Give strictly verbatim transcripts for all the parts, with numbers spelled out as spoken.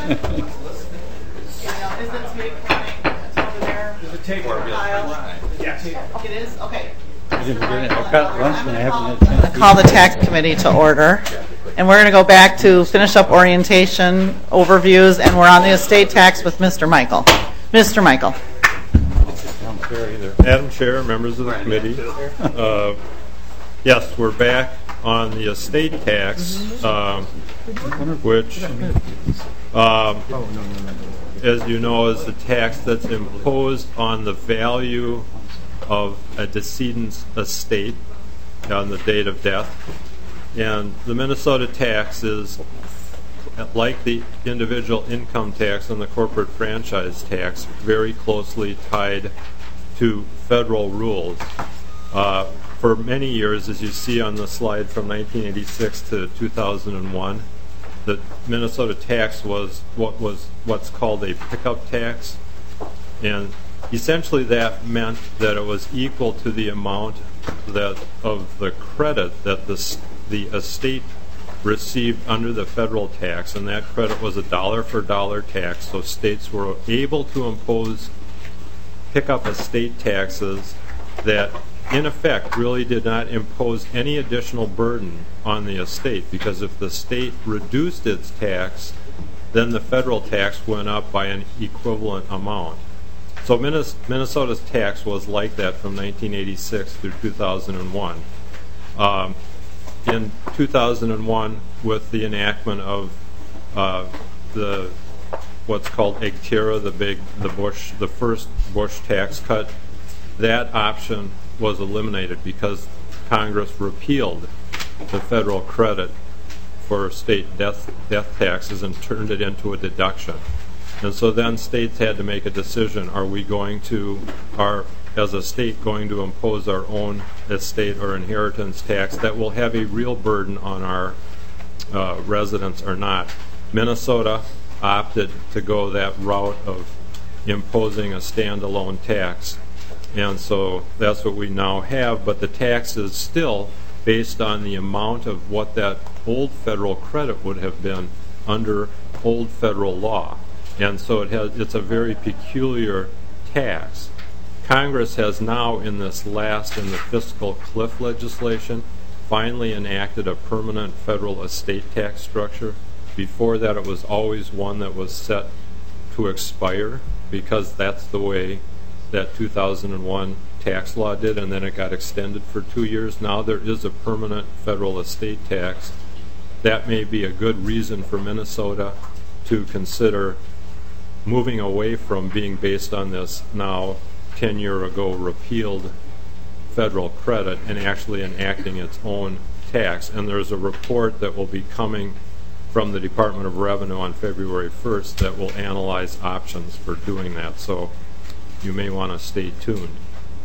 Is the tape running? It's over there. Is the tape Kyle? Yes. It is? Okay. I've got lunch and I haven't had a I'm going chance to call the tax committee to order. And we're going to go back to finish up orientation, overviews, and we're on the estate tax with Mister Michael. Mister Michael. Madam Chair, members of the committee, uh, yes, we're back on the estate tax, uh, which, um, as you know, is the tax that's imposed on the value of a decedent's estate on the date of death. And the Minnesota tax is, like the individual income tax and the corporate franchise tax, very closely tied to federal rules. Uh, for many years, as you see on the slide from nineteen eighty-six to two thousand one, the Minnesota tax was what was what's called a pickup tax, and essentially that meant that it was equal to the amount that of the credit that the the estate received under the federal tax, and that credit was a dollar for dollar tax. So states were able to impose pick up estate taxes that in effect really did not impose any additional burden on the estate, because if the state reduced its tax, then the federal tax went up by an equivalent amount. So Minnesota's tax was like that from nineteen eighty-six through two thousand one. Um, in two thousand one, with the enactment of uh, the what's called E G T I R A, the big, the Bush, the first Bush tax cut, that option was eliminated because Congress repealed the federal credit for state death death taxes and turned it into a deduction. And so then states had to make a decision: are we going to, are as a state going to impose our own estate or inheritance tax that will have a real burden on our uh, residents or not? Minnesota opted to go that route of imposing a standalone tax, and so that's what we now have. But the tax is still based on the amount of what that old federal credit would have been under old federal law, and so it has, it's a very peculiar tax. Congress has now, in this last, in the fiscal cliff legislation, finally enacted a permanent federal estate tax structure. Before that, it was always one that was set to expire, because that's the way that two thousand one tax law did, and then it got extended for two years. Now there is a permanent federal estate tax. That may be a good reason for Minnesota to consider moving away from being based on this now ten year ago repealed federal credit and actually enacting its own tax. And there's a report that will be coming from the Department of Revenue on February first that will analyze options for doing that, so you may want to stay tuned.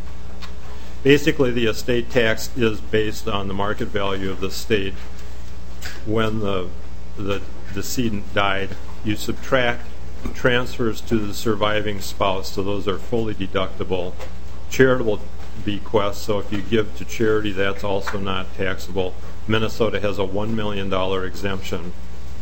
Basically, the estate tax is based on the market value of the state when the the decedent died. You subtract transfers to the surviving spouse, so those are fully deductible. Charitable bequests, so if you give to charity, that's also not taxable. Minnesota has a one million dollars exemption,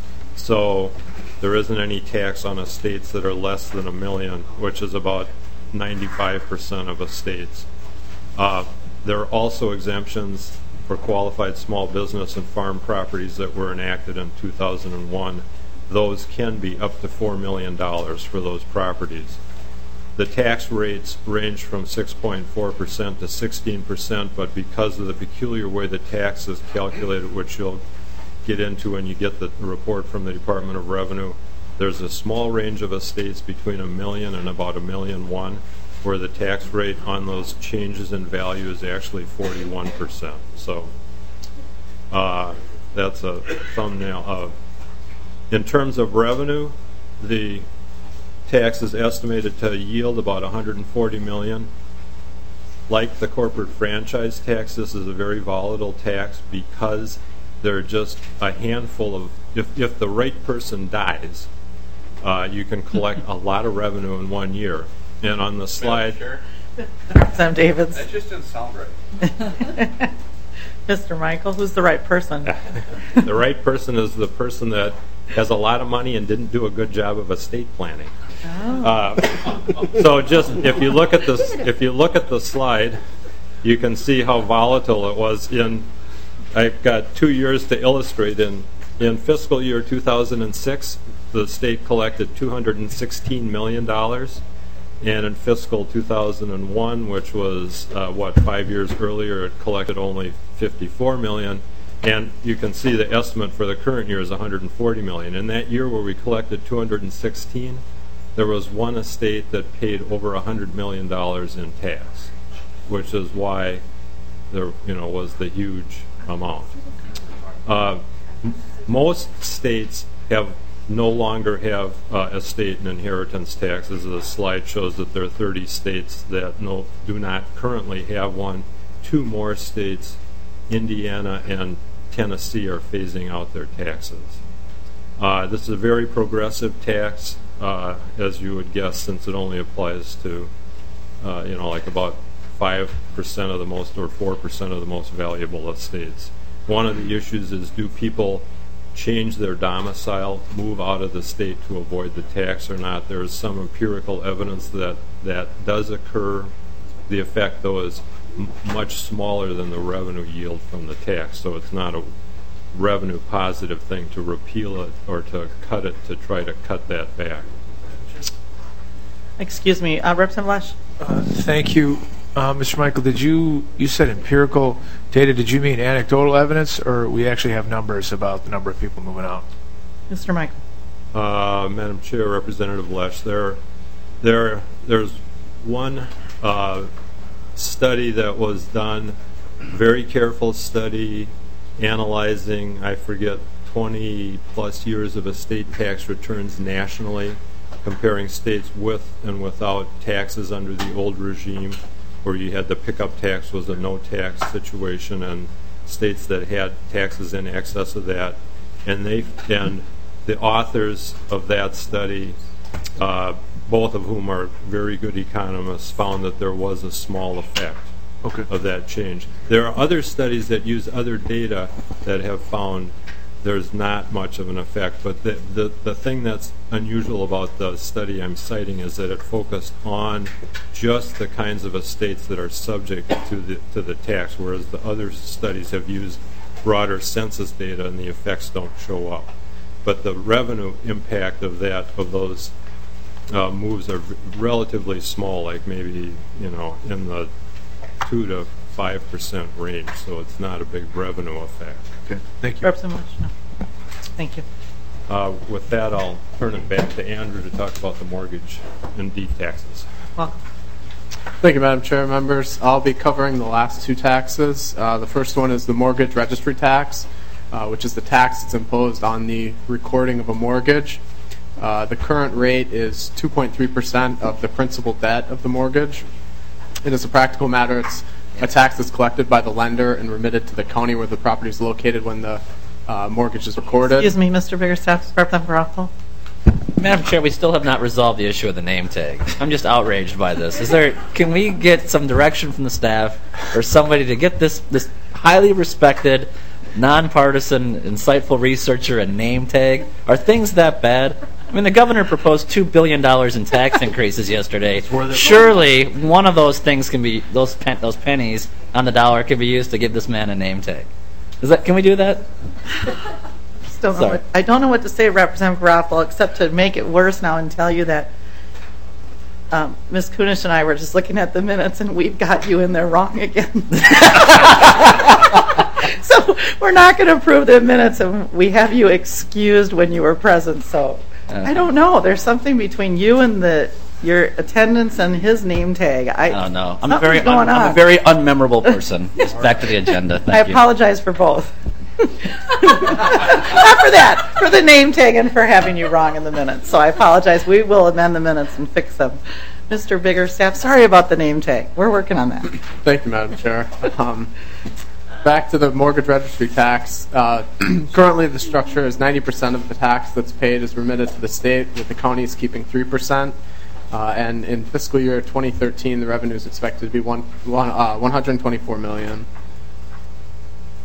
so there isn't any tax on estates that are less than a million, which is about ninety-five percent of estates. Uh, there are also exemptions for qualified small business and farm properties that were enacted in two thousand one. Those can be up to four million dollars for those properties. The tax rates range from six point four percent to sixteen percent, but because of the peculiar way the tax is calculated, which you'll get into when you get the report from the Department of Revenue, there's a small range of estates between a million and about a million one, where the tax rate on those changes in value is actually forty-one percent. So uh, that's a thumbnail of. In terms of revenue, the tax is estimated to yield about one hundred forty million dollars. Like the corporate franchise tax, this is a very volatile tax because there are just a handful of, if, if the right person dies, uh, you can collect a lot of revenue in one year. And on the slide, Representative Davids. That just didn't sound right. Mister Michael, who's the right person? The right person is the person that has a lot of money and didn't do a good job of estate planning. Oh. Uh, so just if you look at this, if you look at the slide, you can see how volatile it was. In I've got two years to illustrate. In in fiscal year two thousand six, the state collected two hundred sixteen million dollars, and in fiscal two thousand one, which was uh, what five years earlier, it collected only fifty-four million dollars. And you can see the estimate for the current year is one hundred forty million dollars. In that year where we collected two hundred sixteen, there was one estate that paid over one hundred million dollars in tax, which is why there, you know, was the huge amount. Uh, m- most states have no longer have uh, estate and inheritance taxes. The slide shows that there are thirty states that no, do not currently have one. Two more states, Indiana and Tennessee, are phasing out their taxes. Uh, this is a very progressive tax, uh, as you would guess, since it only applies to, uh, you know, like about five percent of the most or four percent of the most valuable estates. One of the issues is, do people change their domicile, move out of the state to avoid the tax or not? There is some empirical evidence that that does occur. The effect, though, is m- much smaller than the revenue yield from the tax, so it's not a revenue positive thing to repeal it or to cut it to try to cut that back. Excuse me, uh, Representative Lesh? Uh, thank you. Uh, Mister Michael, did you, you said empirical data, did you mean anecdotal evidence, or we actually have numbers about the number of people moving out? Mister Michael? Uh, Madam Chair, Representative Lesh, there, there, there's one uh, study that was done, very careful study, analyzing, I forget, twenty plus years of estate tax returns nationally, comparing states with and without taxes under the old regime, where you had the pickup tax was a no tax situation, and states that had taxes in excess of that. And they and the authors of that study, uh, both of whom are very good economists, found that there was a small effect Okay. of that change. There are other studies that use other data that have found there's not much of an effect, but the, the, the thing that's unusual about the study I'm citing is that it focused on just the kinds of estates that are subject to the, to the tax, whereas the other studies have used broader census data and the effects don't show up. But the revenue impact of that, of those uh, moves are v- relatively small, like maybe, you know, in the two to five percent range, so it's not a big revenue effect. Okay. Thank you. Representative Lesh? No. Thank you. Uh, with that, I'll turn it back to Andrew to talk about the mortgage and deed taxes. Welcome. Thank you, Madam Chair. Members, I'll be covering the last two taxes. Uh, the first one is the mortgage registry tax, uh, which is the tax that's imposed on the recording of a mortgage. Uh, the current rate is two point three percent of the principal debt of the mortgage. It is a practical matter. It's a tax that's collected by the lender and remitted to the county where the property is located when the uh, mortgage is recorded. Excuse me, Mister Biggerstaff, Representative Garofalo? Madam Chair, we still have not resolved the issue of the name tag. I'm just outraged by this. Is there? Can we get some direction from the staff or somebody to get this this highly respected, nonpartisan, insightful researcher a name tag? Are things that bad? I mean, the governor proposed two billion dollars in tax increases yesterday. Surely one of those things can be, those pen, those pennies on the dollar can be used to give this man a name tag. Is that? Can we do that? Just don't know Sorry. what, I don't know what to say, Representative Garofalo, except to make it worse now and tell you that um, Miz Kunish and I were just looking at the minutes, and we've got you in there wrong again. So we're not going to approve the minutes, and we have you excused when you were present. So I don't know. There's something between you and the your attendance and his name tag. I Oh no, I'm a something's very un, going I'm on. a very unmemorable person. Just back to the agenda. Thank I you. apologize for both. Not for that, for the name tag and for having you wrong in the minutes. So I apologize. We will amend the minutes and fix them. Mister Biggerstaff, sorry about the name tag. We're working on that. Thank you, Madam Chair. Um, back to the mortgage registry tax. Uh, currently, the structure is ninety percent of the tax that's paid is remitted to the state, with the counties keeping three percent. Uh, and in fiscal year twenty thirteen, the revenue is expected to be one, one, uh, one hundred twenty-four million dollars.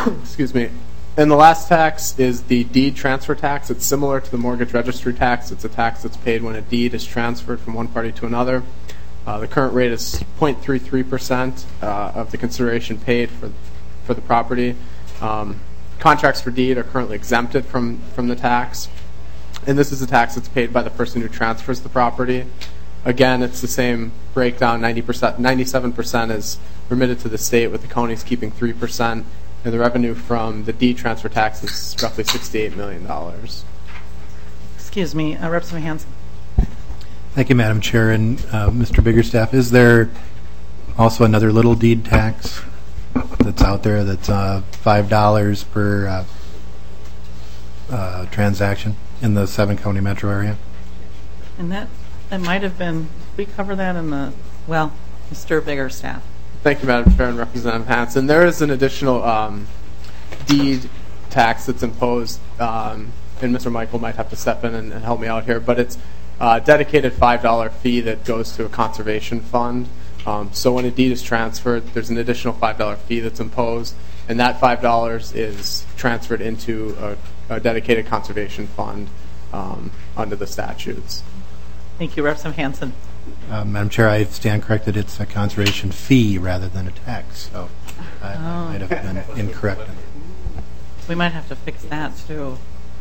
Excuse me. And the last tax is the deed transfer tax. It's similar to the mortgage registry tax. It's a tax that's paid when a deed is transferred from one party to another. Uh, the current rate is zero point three three percent uh, of the consideration paid for for the property. Um, contracts for deed are currently exempted from, from the tax. And this is a tax that's paid by the person who transfers the property. Again, it's the same breakdown. ninety percent, ninety-seven percent is remitted to the state, with the counties keeping three percent. And the revenue from the deed transfer tax is roughly sixty-eight million dollars. Excuse me, uh, Representative Hansen. Thank you, Madam Chair. And uh, Mister Biggerstaff, is there also another little deed tax that's out there that's uh, five dollars per uh, uh, transaction in the seven-county metro area? And that, that might have been, we cover that in the, well, Mister Biggerstaff. Thank you, Madam Chair and Representative Hansen. There is an additional um, deed tax that's imposed, um, and Mister Michael might have to step in and, and help me out here, but it's a dedicated five dollar fee that goes to a conservation fund. Um, so when a deed is transferred, there's an additional five dollar fee that's imposed, and that five dollars is transferred into a, a dedicated conservation fund um, under the statutes. Thank you, Representative Hansen. Uh, Madam Chair, I stand corrected. It's a conservation fee rather than a tax, so I, Oh. I might have been incorrect. We might have to fix that, too.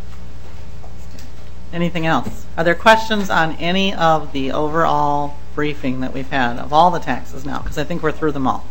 Anything else? Are there questions on any of the overall briefing that we've had of all the taxes now? Because I think we're through them all.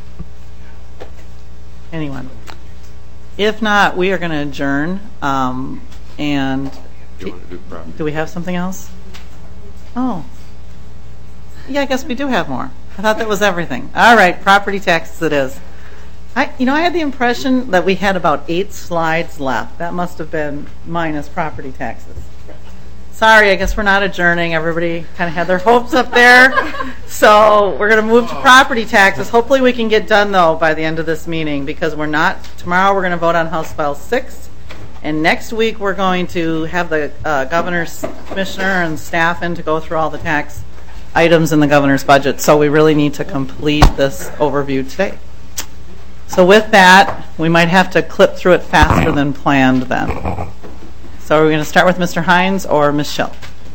Anyone? If not, we are going to adjourn. Um, and You want to do property? do we have something else? Oh. Yeah, I guess we do have more. I thought that was everything. All right, property taxes it is. I, you know, I had the impression that we had about eight slides left. That must have been minus property taxes. Sorry, I guess we're not adjourning. Everybody kind of had their hopes up there. So we're going to move to property taxes. Hopefully we can get done, though, by the end of this meeting, because we're not, tomorrow we're going to vote on House File six. And next week we're going to have the uh, governor's commissioner and staff in to go through all the tax items in the governor's budget. So we really need to complete this overview today. So with that, we might have to clip through it faster than planned then. So are we going to start with Mister Hines or Miz Schill?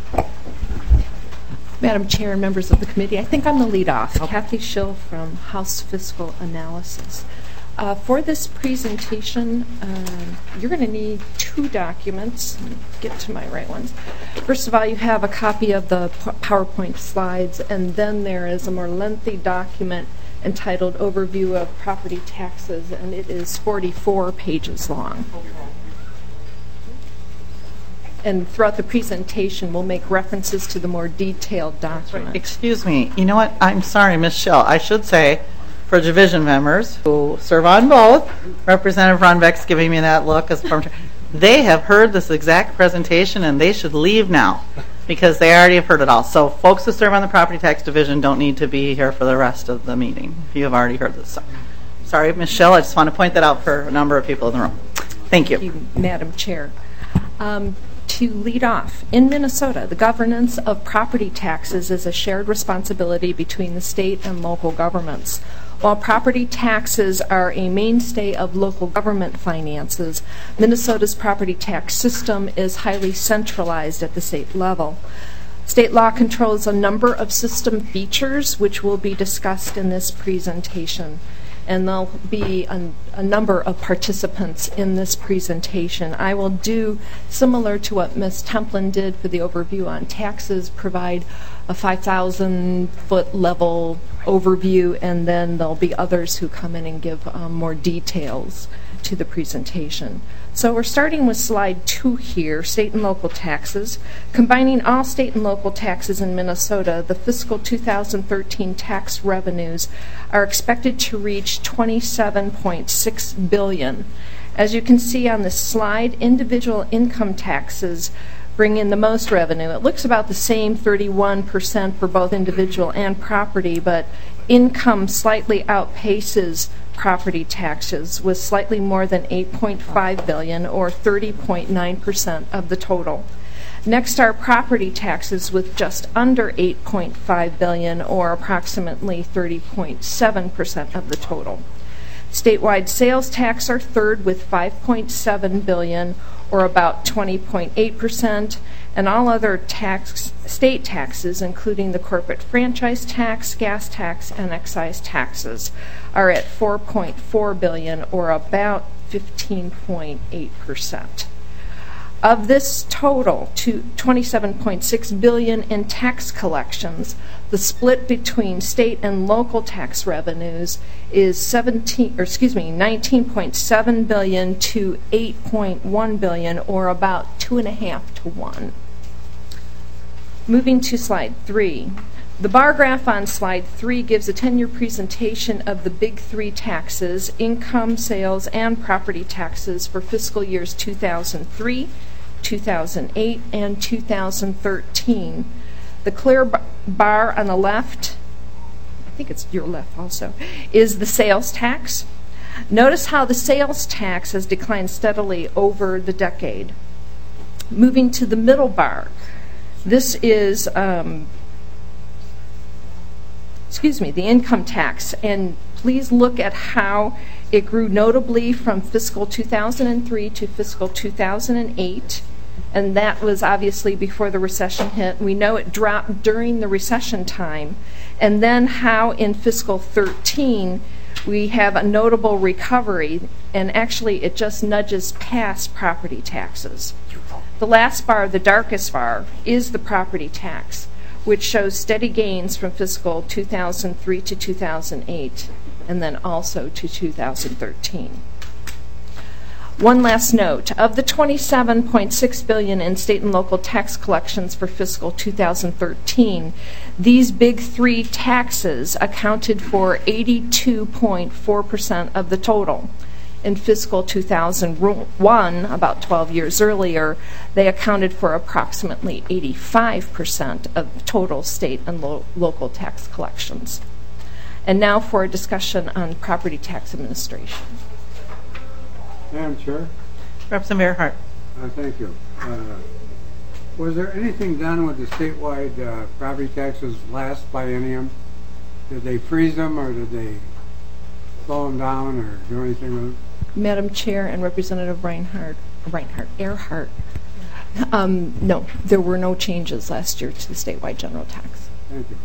Madam Chair and members of the committee, I think I'm the lead off. Okay. Kathy Schill from House Fiscal Analysis. Uh, for this presentation, uh, you're going to need two documents. Let me get to my right ones. First of all, you have a copy of the PowerPoint slides, and then there is a more lengthy document entitled Overview of Property Taxes, and it is forty-four pages long. And throughout the presentation, we'll make references to the more detailed document. Excuse me. You know what? I'm sorry, Miz Schill. I should say, for division members who serve on both, Representative Runbeck's giving me that look as from, they have heard this exact presentation and they should leave now because they already have heard it all. So folks who serve on the property tax division don't need to be here for the rest of the meeting if you have already heard this. So, sorry, Miz Schill. I just want to point that out for a number of people in the room. Thank you. Thank you, Madam Chair. Um, To lead off, in Minnesota, the governance of property taxes is a shared responsibility between the state and local governments. While property taxes are a mainstay of local government finances, Minnesota's property tax system is highly centralized at the state level. State law controls a number of system features which will be discussed in this presentation. And there'll be a, a number of participants in this presentation. I will do similar to what Miz Templin did for the overview on taxes, provide a five thousand foot level overview, and then there'll be others who come in and give um, more details to the presentation. So we're starting with slide two here, state and local taxes. Combining all state and local taxes in Minnesota, the fiscal two thousand thirteen tax revenues are expected to reach twenty-seven point six billion dollars. As you can see on this slide, individual income taxes bring in the most revenue. It looks about the same, thirty-one percent for both individual and property, but income slightly outpaces property taxes with slightly more than eight point five billion dollars or thirty point nine percent of the total. Next are property taxes with just under eight point five billion dollars or approximately thirty point seven percent of the total. Statewide sales tax are third with five point seven billion dollars, or about twenty point eight percent, and all other tax, state taxes, including the corporate franchise tax, gas tax, and excise taxes, are at four point four billion dollars, or about fifteen point eight percent. Of this total, to twenty-seven point six billion dollars in tax collections, the split between state and local tax revenues is seventeen, or excuse me, nineteen point seven billion dollars to eight point one billion dollars, or about two and a half to one. Moving to slide three. The bar graph on slide three gives a ten-year presentation of the big three taxes, income, sales, and property taxes for fiscal years two thousand three, two thousand eight, and two thousand thirteen. The clear bar on the left, I think it's your left also, is the sales tax. Notice how the sales tax has declined steadily over the decade. Moving to the middle bar, this is um, excuse me, the income tax, and please look at how it grew notably from fiscal two thousand three to fiscal two thousand eight, and that was obviously before the recession hit. We know it dropped during the recession time, and then how in fiscal thirteen we have a notable recovery, and actually it just nudges past property taxes. The last bar, the darkest bar, is the property tax, which shows steady gains from fiscal two thousand three to two thousand eight, and then also to two thousand thirteen. One last note, of the twenty-seven point six billion dollars in state and local tax collections for fiscal two thousand thirteen, these big three taxes accounted for eighty-two point four percent of the total. In fiscal two thousand one, about twelve years earlier, they accounted for approximately eighty-five percent of total state and lo- local tax collections. And now for a discussion on property tax administration. Madam Chair. Representative Earhart. Uh, thank you. Uh, was there anything done with the statewide uh, property taxes last biennium? Did they freeze them, or did they slow them down, or do anything with them? Madam Chair and Representative Reinhardt, Reinhardt, Earhart. Um, no, there were no changes last year to the statewide general tax. Thank you.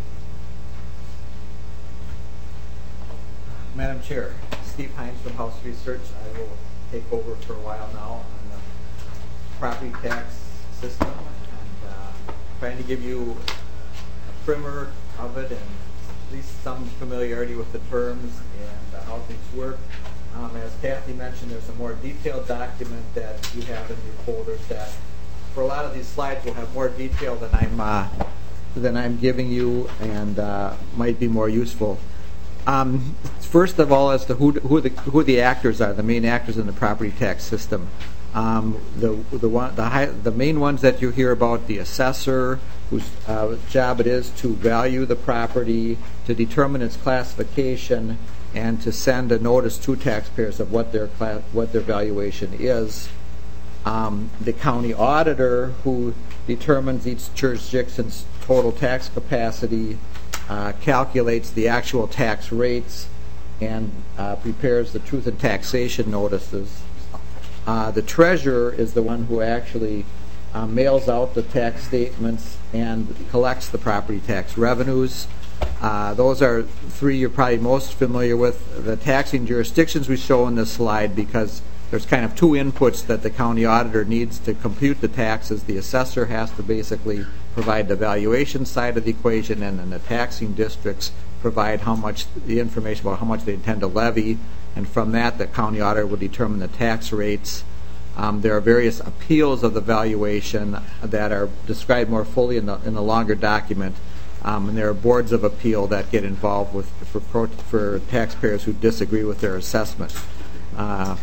Madam Chair, Steve Hines from House Research. I will take over for a while now on the property tax system, and uh, trying to give you a primer of it and at least some familiarity with the terms and uh, how things work. Um, as Kathy mentioned, there's a more detailed document that you have in your folders that, for a lot of these slides, will have more detail than I'm uh, than I'm giving you, and uh, might be more useful. Um, first of all, as to who who the who the actors are, the main actors in the property tax system. Um, the the one the high, the main ones that you hear about: the assessor, whose uh, job it is to value the property, to determine its classification, and to send a notice to taxpayers of what their class, what their valuation is. Um, the county auditor, who determines each jurisdiction's total tax capacity, uh, calculates the actual tax rates, and uh, prepares the truth in taxation notices. Uh, the treasurer is the one who actually uh, mails out the tax statements and collects the property tax revenues. Uh, those are three you're probably most familiar with. The taxing jurisdictions we show in this slide because there's kind of two inputs that the county auditor needs to compute the taxes. The assessor has to basically provide the valuation side of the equation, and then the taxing districts provide how much the information about how much they intend to levy, and from that the county auditor will determine the tax rates. Um, there are various appeals of the valuation that are described more fully in the in the longer document. Um, and there are boards of appeal that get involved with for, pro, for taxpayers who disagree with their assessment. Uh,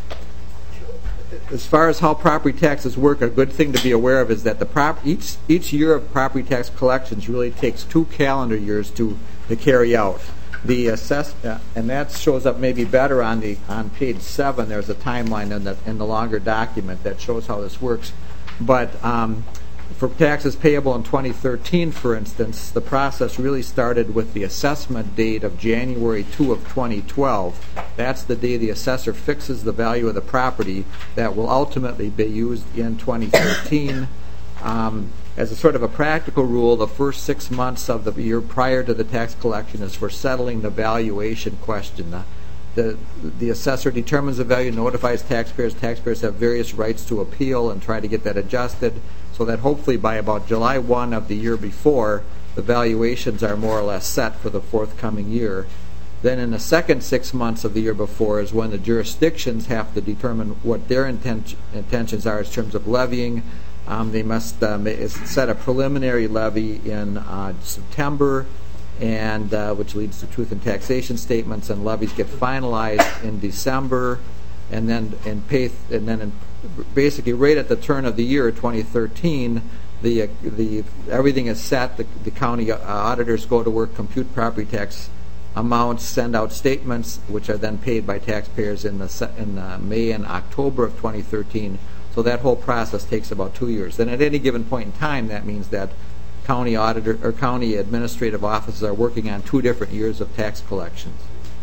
as far as how property taxes work, a good thing to be aware of is that the prop, each each year of property tax collections really takes two calendar years to to carry out. The assess uh, and that shows up maybe better on the on page seven. There's a timeline in the in the longer document that shows how this works, but. Um, for taxes payable in twenty thirteen, for instance, the process really started with the assessment date of January second of twenty twelve. That's the day the assessor fixes the value of the property that will ultimately be used in twenty thirteen. Um, as a sort of a practical rule, the first six months of the year prior to the tax collection is for settling the valuation question. The, the, the assessor determines the value, notifies taxpayers. Taxpayers have various rights to appeal and try to get that adjusted, so that hopefully by about July first of the year before, the valuations are more or less set for the forthcoming year. Then in the second six months of the year before is when the jurisdictions have to determine what their intent, intentions are in terms of levying. Um, they must uh, set a preliminary levy in uh, September, and uh, which leads to truth in taxation statements, and levies get finalized in December, and then and pay, and then in, basically right at the turn of the year, twenty thirteen, the uh, the everything is set. The, the county uh, auditors go to work, compute property tax amounts, send out statements, which are then paid by taxpayers in the in uh, May and October of twenty thirteen. So that whole process takes about two years. Then at any given point in time, that means that county auditor or county administrative offices are working on two different years of tax collections.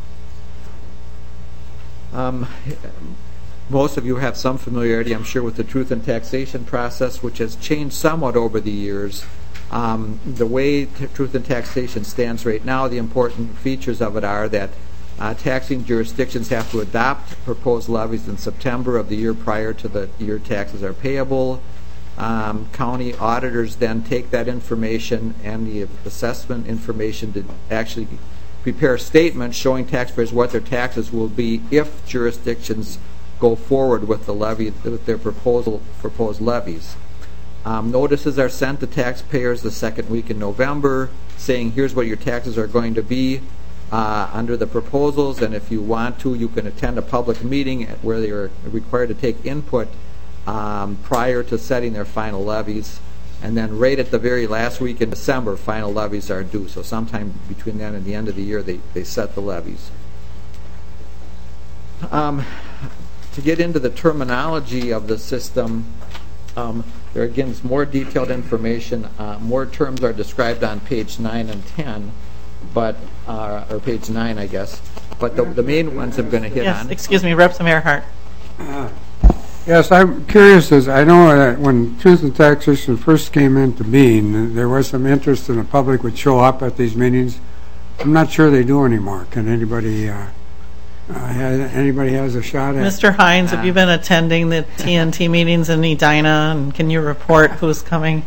Um, most of you have some familiarity, I'm sure, with the truth in taxation process, which has changed somewhat over the years. Um, the way t- truth in taxation stands right now, the important features of it are that Uh, taxing jurisdictions have to adopt proposed levies in September of the year prior to the year taxes are payable. Um, county auditors then take that information and the assessment information to actually prepare statements showing taxpayers what their taxes will be if jurisdictions go forward with the levy, with their proposal proposed levies. Um, notices are sent to taxpayers the second week in November saying here's what your taxes are going to be Uh, under the proposals, and if you want to, you can attend a public meeting where they are required to take input um, prior to setting their final levies. And then right at the very last week in December, final levies are due. So sometime between then and the end of the year, they, they set the levies. Um, to get into the terminology of the system, um, there again is more detailed information. Uh, more terms are described on page nine and ten. But uh, or page nine, I guess. But the, the main ones I'm going to hit yes, on. Excuse me, Representative Earhart. Uh, yes, I'm curious. As I know that when truth in taxation first came into being, there was some interest in the public would show up at these meetings. I'm not sure they do anymore. Can anybody? Uh, uh, has, anybody has a shot at? Mister Hines, uh, have you been attending the T N T meetings in Edina, and can you report who's coming?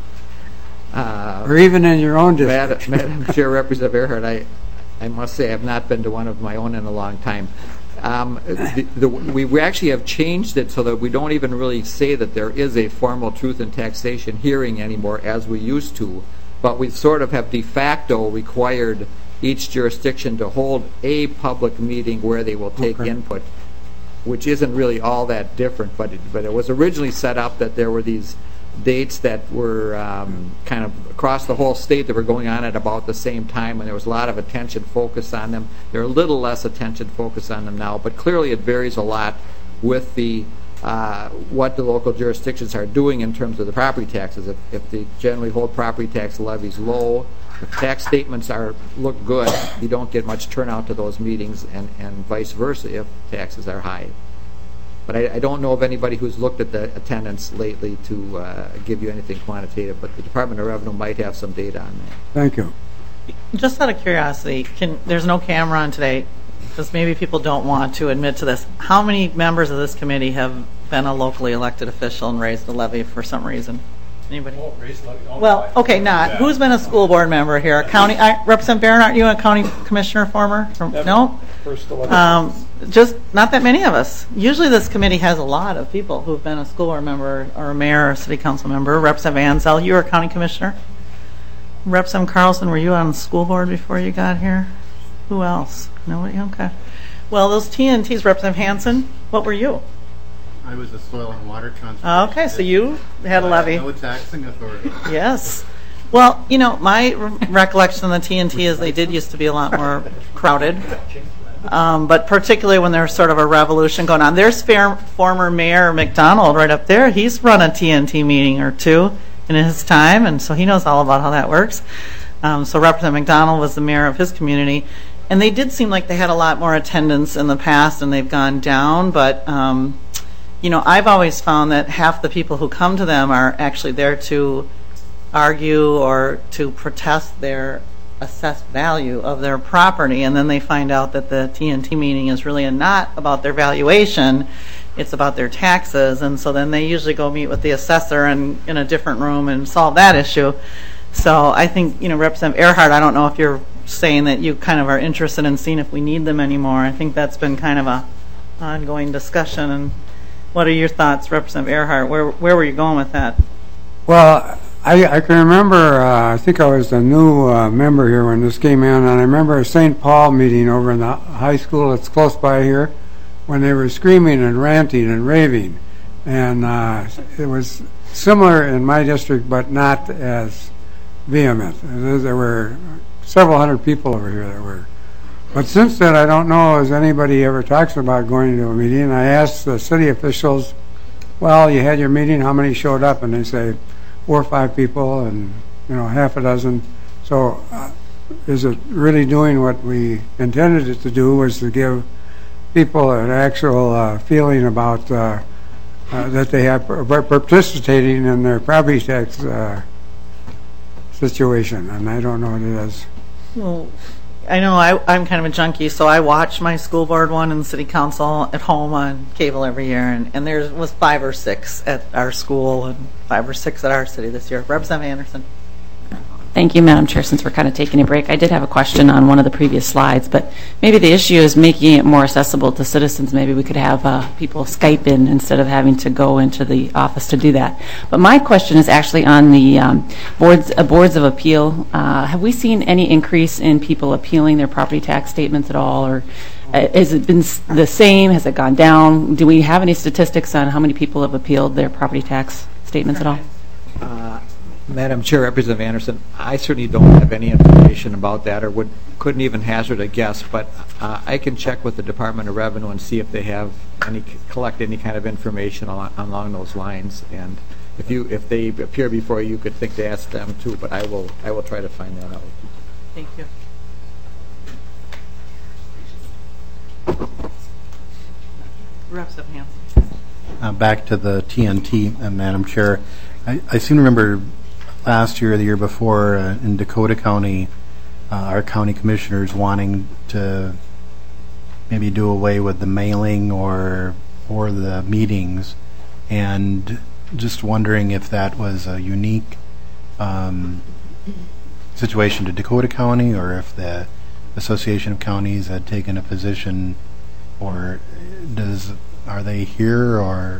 Uh, or even in your own district. Madam, Madam Chair, Representative Earhart, I, I must say I have not been to one of my own in a long time. Um, the, the, we, we actually have changed it so that we don't even really say that there is a formal truth in taxation hearing anymore as we used to, but we sort of have de facto required each jurisdiction to hold a public meeting where they will take okay. input, which isn't really all that different, but it, but it was originally set up that there were these dates that were um, kind of across the whole state that were going on at about the same time, and there was a lot of attention focused on them. There's a little less attention focused on them now, but clearly it varies a lot with the uh, what the local jurisdictions are doing in terms of the property taxes. If, if they generally hold property tax levies low, if tax statements are look good, you don't get much turnout to those meetings, and, and vice versa if taxes are high. But I, I don't know of anybody who's looked at the attendance lately to uh, give you anything quantitative, but the Department of Revenue might have some data on that. Thank you. Just out of curiosity, can, there's no camera on today, because maybe people don't want to admit to this. How many members of this committee have been a locally elected official and raised a levy for some reason? Anybody? Oh, raised levy. Oh, well, okay, not. Yeah. Who's been a school board member here? A county, I, Representative Barron, aren't you a county commissioner former? Or, no? First um, just not that many of us. Usually this committee has a lot of people who've been a school board member or a mayor or a city council member. Representative Ansell, you were a county commissioner? Representative Carlson, were you on the school board before you got here? Who else? Nobody? Okay. Well, those T N Ts, Representative Hansen, what were you? I was the soil and water transfer. Okay, so you had a levy. No taxing authority. Yes. Well, you know, my re- recollection of the T N T is they did used to be a lot more crowded. Um, but particularly when there's sort of a revolution going on. There's fair, former Mayor McDonald right up there. He's run a T N T meeting or two. in his time, and so he knows all about how that works. Um, so Representative McDonald was the mayor of his community, and they did seem like they had a lot more attendance in the past, and they've gone down. But um, you know, I've always found that half the people who come to them are actually there to argue or to protest their assessed value of their property, and then they find out that the T N T meeting is really not about their valuation, it's about their taxes, and so then they usually go meet with the assessor and in a different room and solve that issue. So I think, you know, Representative Earhart, I don't know if you're saying that you kind of are interested in seeing if we need them anymore. I think that's been kind of a ongoing discussion. And what are your thoughts, Representative Earhart? Where where were you going with that? Well, I, I can remember, uh, I think I was a new uh, member here when this came in, and I remember a Saint Paul meeting over in the high school that's close by here when they were screaming and ranting and raving. And uh, it was similar in my district, but not as vehement. There were several hundred people over here that were. But since then, I don't know if anybody ever talks about going to a meeting. I asked the city officials, well, you had your meeting, how many showed up? And they say, four or five people, and you know, half a dozen. So, uh, is it really doing what we intended it to do? Was to give people an actual uh, feeling about uh, uh, that they have participating in their property tax uh, situation? And I don't know what it is. Well, I know I, I'm kind of a junkie, so I watch my school board one and city council at home on cable every year, and, and there was five or six at our school and five or six at our city this year. Representative Anderson. Thank you, Madam Chair. Since we're kind of taking a break, I did have a question on one of the previous slides, but maybe the issue is making it more accessible to citizens. Maybe we could have uh, people Skype in instead of having to go into the office to do that. But my question is actually on the um, boards, uh, boards of appeal. Uh, have we seen any increase in people appealing their property tax statements at all, or uh, has it been the same? Has it gone down? Do we have any statistics on how many people have appealed their property tax statements at all? Uh, Madam Chair, Representative Anderson, I certainly don't have any information about that, or would couldn't even hazard a guess. But uh, I can check with the Department of Revenue and see if they have any collect any kind of information along, along those lines. And if you if they appear before you, you could think to ask them too. But I will I will try to find that out. Thank you. Representative Hanson. Uh, back to the T N T, uh, Madam Chair. I, I seem to remember last year or the year before uh, in Dakota County, uh, our county commissioners wanting to maybe do away with the mailing or or the meetings, and just wondering if that was a unique um, situation to Dakota County, or if the Association of Counties had taken a position, or does are they here, or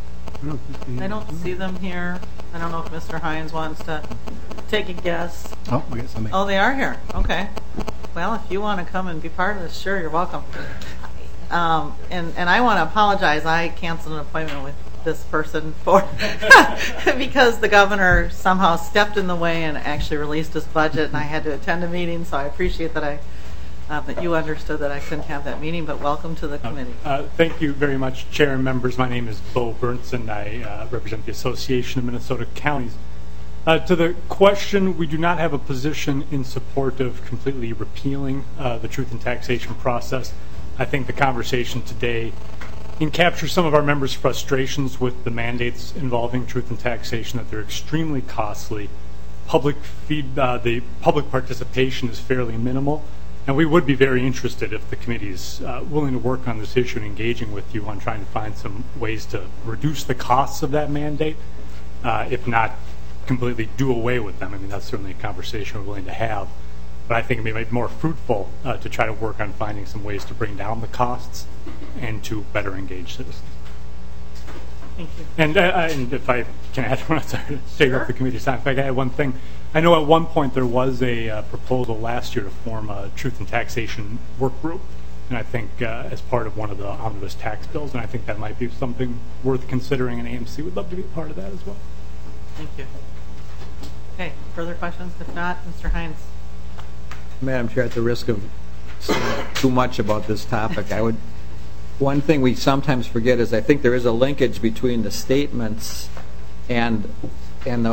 I don't see them here. I don't know if Mister Hines wants to take a guess. oh, we got somebody. Oh, they are here. Okay. Well, if you want to come and be part of this, sure, you're welcome. Um, and, and I want to apologize. I canceled an appointment with this person for because the governor somehow stepped in the way and actually released his budget, and I had to attend a meeting, so I appreciate that I Uh, that you understood that I couldn't have that meeting, but welcome to the committee. Uh, uh, thank you very much, Chair and members. My name is Bo Bernson. I uh, represent the Association of Minnesota Counties. Uh, to the question, we do not have a position in support of completely repealing uh, the truth in taxation process. I think the conversation today encaptures some of our members' frustrations with the mandates involving truth in taxation, that they're extremely costly. Public feed, uh, the public participation is fairly minimal. And we would be very interested if the committee is uh, willing to work on this issue and engaging with you on trying to find some ways to reduce the costs of that mandate, uh, if not completely do away with them. I mean, that's certainly a conversation we're willing to have. But I think it may be more fruitful uh, to try to work on finding some ways to bring down the costs and to better engage citizens. Thank you. And, uh, and if I can add one, sorry to take Sure. up the committee's time. If I can add one thing. I know at one point there was a uh, proposal last year to form a truth and taxation work group, and I think uh, as part of one of the omnibus tax bills, and I think that might be something worth considering, and A M C would love to be part of that as well. Thank you. Okay, further questions? If not, Mister Hines. Madam Chair, at the risk of saying too much about this topic, I would. One thing we sometimes forget is I think there is a linkage between the statements and and the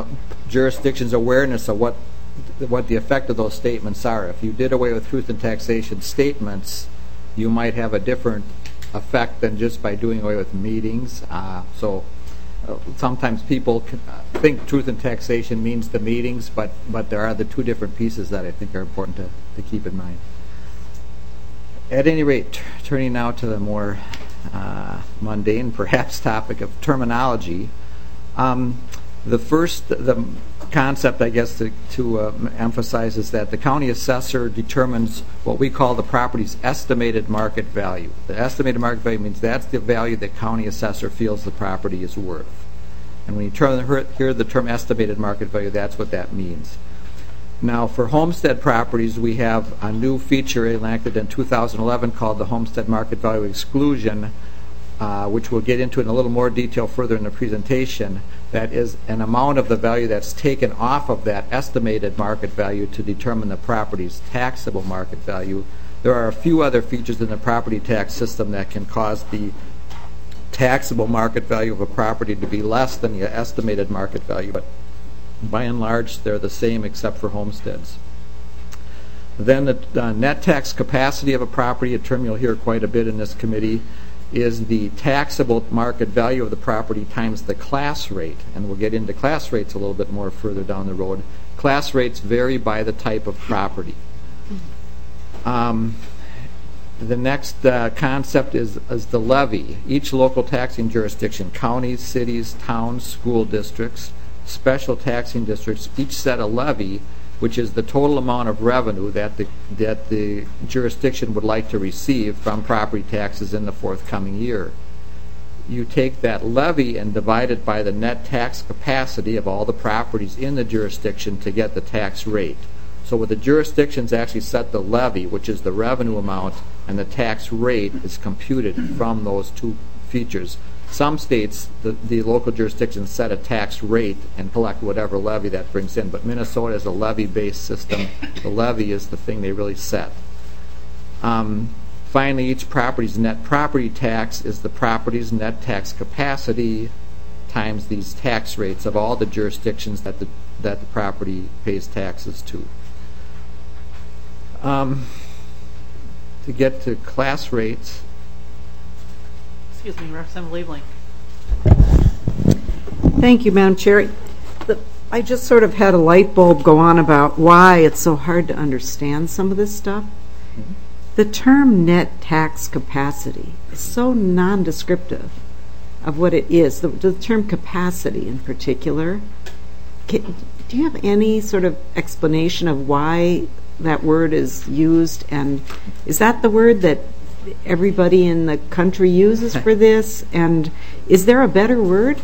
jurisdiction's awareness of what what the effect of those statements are. If you did away with truth in taxation statements, you might have a different effect than just by doing away with meetings. Uh, so uh, sometimes people can, uh, think truth in taxation means the meetings, but but there are the two different pieces that I think are important to, to keep in mind. At any rate, t- turning now to the more uh, mundane, perhaps, topic of terminology. Um, the first, the concept, I guess, to, to uh, emphasize is that the county assessor determines what we call the property's estimated market value. The estimated market value means that's the value the county assessor feels the property is worth. And when you term, hear the term estimated market value, that's what that means. Now, for homestead properties, we have a new feature enacted in two thousand eleven called the Homestead Market Value Exclusion, uh, which we'll get into in a little more detail further in the presentation. That is an amount of the value that's taken off of that estimated market value to determine the property's taxable market value. There are a few other features in the property tax system that can cause the taxable market value of a property to be less than the estimated market value, but by and large, they're the same except for homesteads. Then the uh, net tax capacity of a property, a term you'll hear quite a bit in this committee, is the taxable market value of the property times the class rate. And we'll get into class rates a little bit more further down the road. Class rates vary by the type of property. Um, the next uh, concept is, is the levy. Each local taxing jurisdiction, counties, cities, towns, school districts, special taxing districts, each set a levy, which is the total amount of revenue that the, that the jurisdiction would like to receive from property taxes in the forthcoming year. You take that levy and divide it by the net tax capacity of all the properties in the jurisdiction to get the tax rate. So what the jurisdictions actually set the levy, which is the revenue amount, and the tax rate is computed from those two features. Some states, the, the local jurisdictions set a tax rate and collect whatever levy that brings in, but Minnesota is a levy-based system. The levy is the thing they really set. Um, finally, each property's net property tax is the property's net tax capacity times these tax rates of all the jurisdictions that the, that the property pays taxes to. Um, to get to class rates, Excuse me, Representative Liebling. Thank you, Madam Chair. The, I just sort of had a light bulb go on about why it's so hard to understand some of this stuff. Mm-hmm. The term net tax capacity is so non-descriptive of what it is. The, the term capacity in particular. Can, do you have any sort of explanation of why that word is used? And is that the word that everybody in the country uses for this? And is there a better word?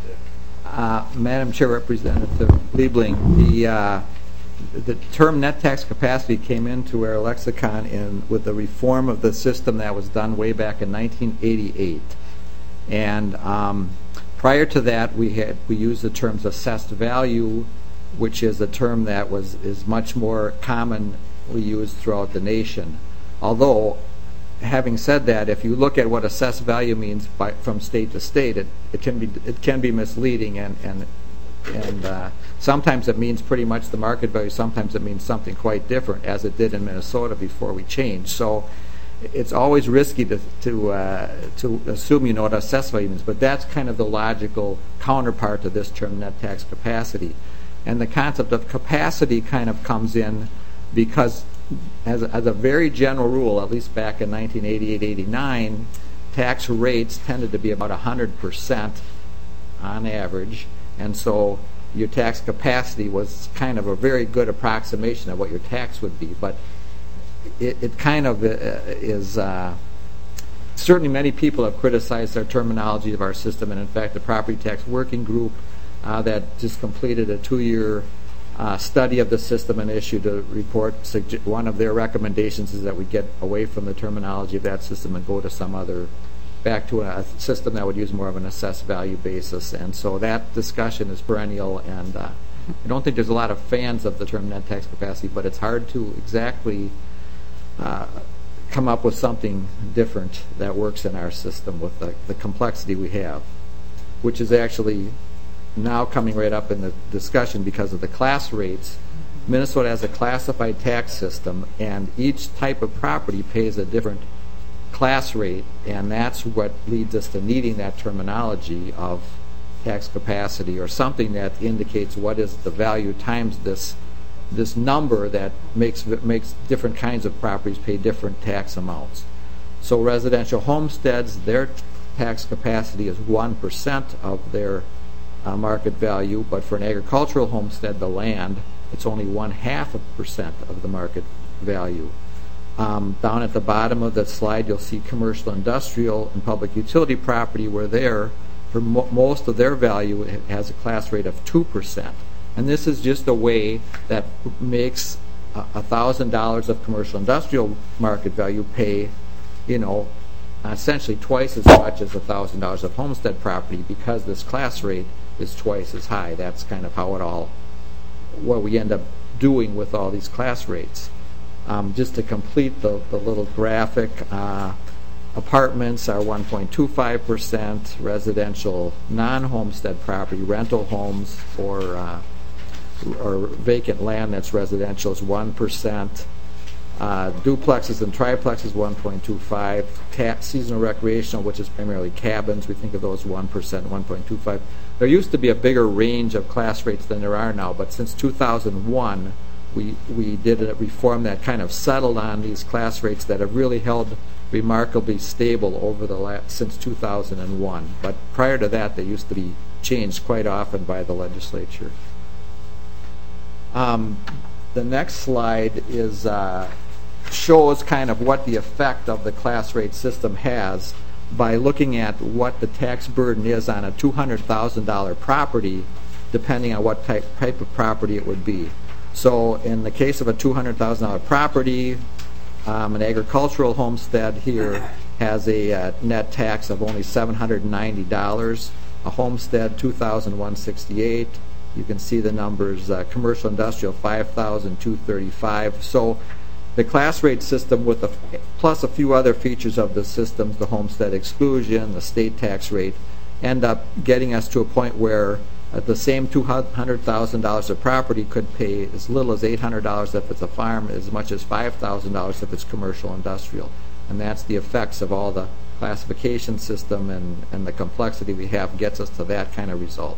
Uh, Madam Chair, Representative Liebling, the uh, the term net tax capacity came into our lexicon in with the reform of the system that was done way back in nineteen eighty-eight. And um, prior to that, we had we used the terms assessed value, which is a term that was is much more commonly used throughout the nation. Although, having said that, if you look at what assessed value means by, from state to state, it, it can be it can be misleading, and and and uh, sometimes it means pretty much the market value. Sometimes it means something quite different, as it did in Minnesota before we changed. So it's always risky to to uh, to assume you know what assessed value means, but that's kind of the logical counterpart to this term, net tax capacity. And the concept of capacity kind of comes in because, As a, as a very general rule, at least back in nineteen eighty-eight eighty-nine, tax rates tended to be about one hundred percent on average, and so your tax capacity was kind of a very good approximation of what your tax would be. But it, it kind of uh, is, uh, certainly many people have criticized our terminology of our system, and in fact the Property Tax Working Group uh, that just completed a two-year Uh, study of the system and issued a report. One of their recommendations is that we get away from the terminology of that system and go to some other, back to a system that would use more of an assessed value basis. And so that discussion is perennial, and uh, I don't think there's a lot of fans of the term net tax capacity, but it's hard to exactly uh, come up with something different that works in our system with the, the complexity we have, which is actually now coming right up in the discussion because of the class rates. Minnesota has a classified tax system, and each type of property pays a different class rate, and that's what leads us to needing that terminology of tax capacity, or something that indicates what is the value times this this number that makes makes different kinds of properties pay different tax amounts. So residential homesteads, their tax capacity is one percent of their uh, market value, but for an agricultural homestead, the land, it's only one half a percent of the market value. Um, down at the bottom of the slide, you'll see commercial, industrial, and public utility property, where there, for mo most of their value, it has a class rate of two percent. And this is just a way that makes a thousand dollars of commercial industrial market value pay, you know, essentially twice as much as a thousand dollars of homestead property, because this class rate is twice as high. That's kind of how it all, what we end up doing with all these class rates. Um, just to complete the, the little graphic, uh, apartments are one point two five percent, residential non-homestead property, rental homes, or uh, or vacant land that's residential is one percent. Uh, duplexes and triplexes one point two five. Seasonal recreational, which is primarily cabins, we think of those one percent, one point two five. There used to be a bigger range of class rates than there are now, but since two thousand one, we, we did a reform that kind of settled on these class rates that have really held remarkably stable over the last, since two thousand one. But prior to that, they used to be changed quite often by the legislature. Um, the next slide is uh, shows kind of what the effect of the class rate system has by looking at what the tax burden is on a two hundred thousand dollar property, depending on what type, type of property it would be. So in the case of a two hundred thousand dollar property, um, an agricultural homestead here has a uh, net tax of only seven hundred ninety dollars. A homestead, two thousand one hundred sixty-eight dollars. You can see the numbers, uh, commercial industrial, five thousand two hundred thirty-five dollars. So the class rate system, with a, plus a few other features of the systems, the homestead exclusion, the state tax rate, end up getting us to a point where uh, the same two hundred thousand dollars of property could pay as little as eight hundred dollars if it's a farm, as much as five thousand dollars if it's commercial industrial. And that's the effects of all the classification system, and, and the complexity we have gets us to that kind of result.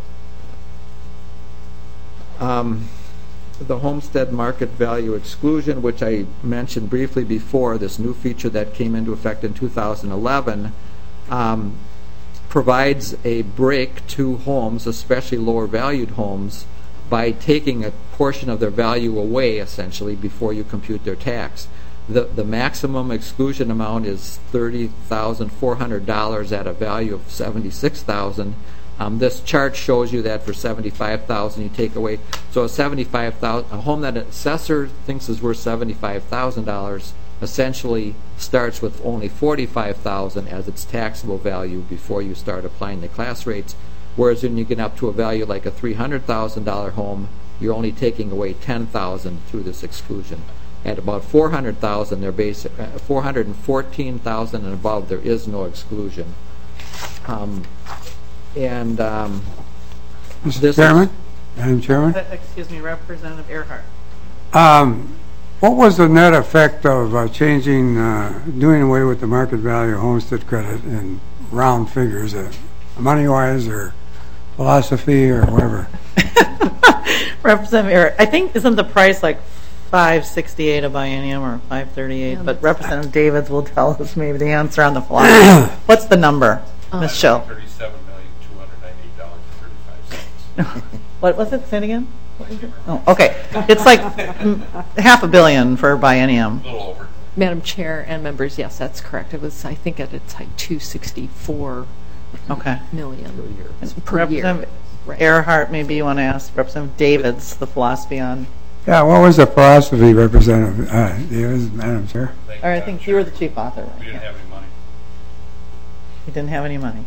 Um, the homestead market value exclusion, which I mentioned briefly before, this new feature that came into effect in two thousand eleven, um, provides a break to homes, especially lower valued homes, by taking a portion of their value away, essentially, before you compute their tax. The, the maximum exclusion amount is thirty thousand four hundred dollars at a value of seventy-six thousand dollars. Um, this chart shows you that for seventy-five thousand dollars you take away. So a seventy-five thousand dollars, a home that an assessor thinks is worth seventy-five thousand dollars essentially starts with only forty-five thousand dollars as its taxable value before you start applying the class rates. Whereas when you get up to a value like a three hundred thousand dollar home, you're only taking away ten thousand dollars through this exclusion. At about four hundred thousand dollars, they're basic, uh, four hundred fourteen thousand dollars and above, there is no exclusion. Um, And um, Mister Chairman, Madam Chairman, Uh, Excuse me, Representative Earhart. um, what was the net effect of uh, changing, uh, doing away with the market value homestead credit in round figures, uh, money-wise or philosophy or whatever? Representative Earhart, I think, isn't the price like five sixty-eight a biennium or five thirty-eight? Yeah, But that's- Representative Davids will tell us maybe the answer on the fly. What's the number, Miz Schill? thirty-seven million two hundred ninety-eight dollars and thirty-five cents. What was it? Say it again. What was it? Oh, okay. It's like mm, half a billion for biennium. A little over. Madam Chair and members, yes, that's correct. It was, I think, at its like two sixty-four Okay. million per year. Representative Right. Earhart, maybe you want to ask Representative Davids the philosophy on. Yeah, what was the philosophy, Representative uh, Davis, Madam Chair? Or I think you were the chief author. Right? We didn't have any money. He didn't have any money.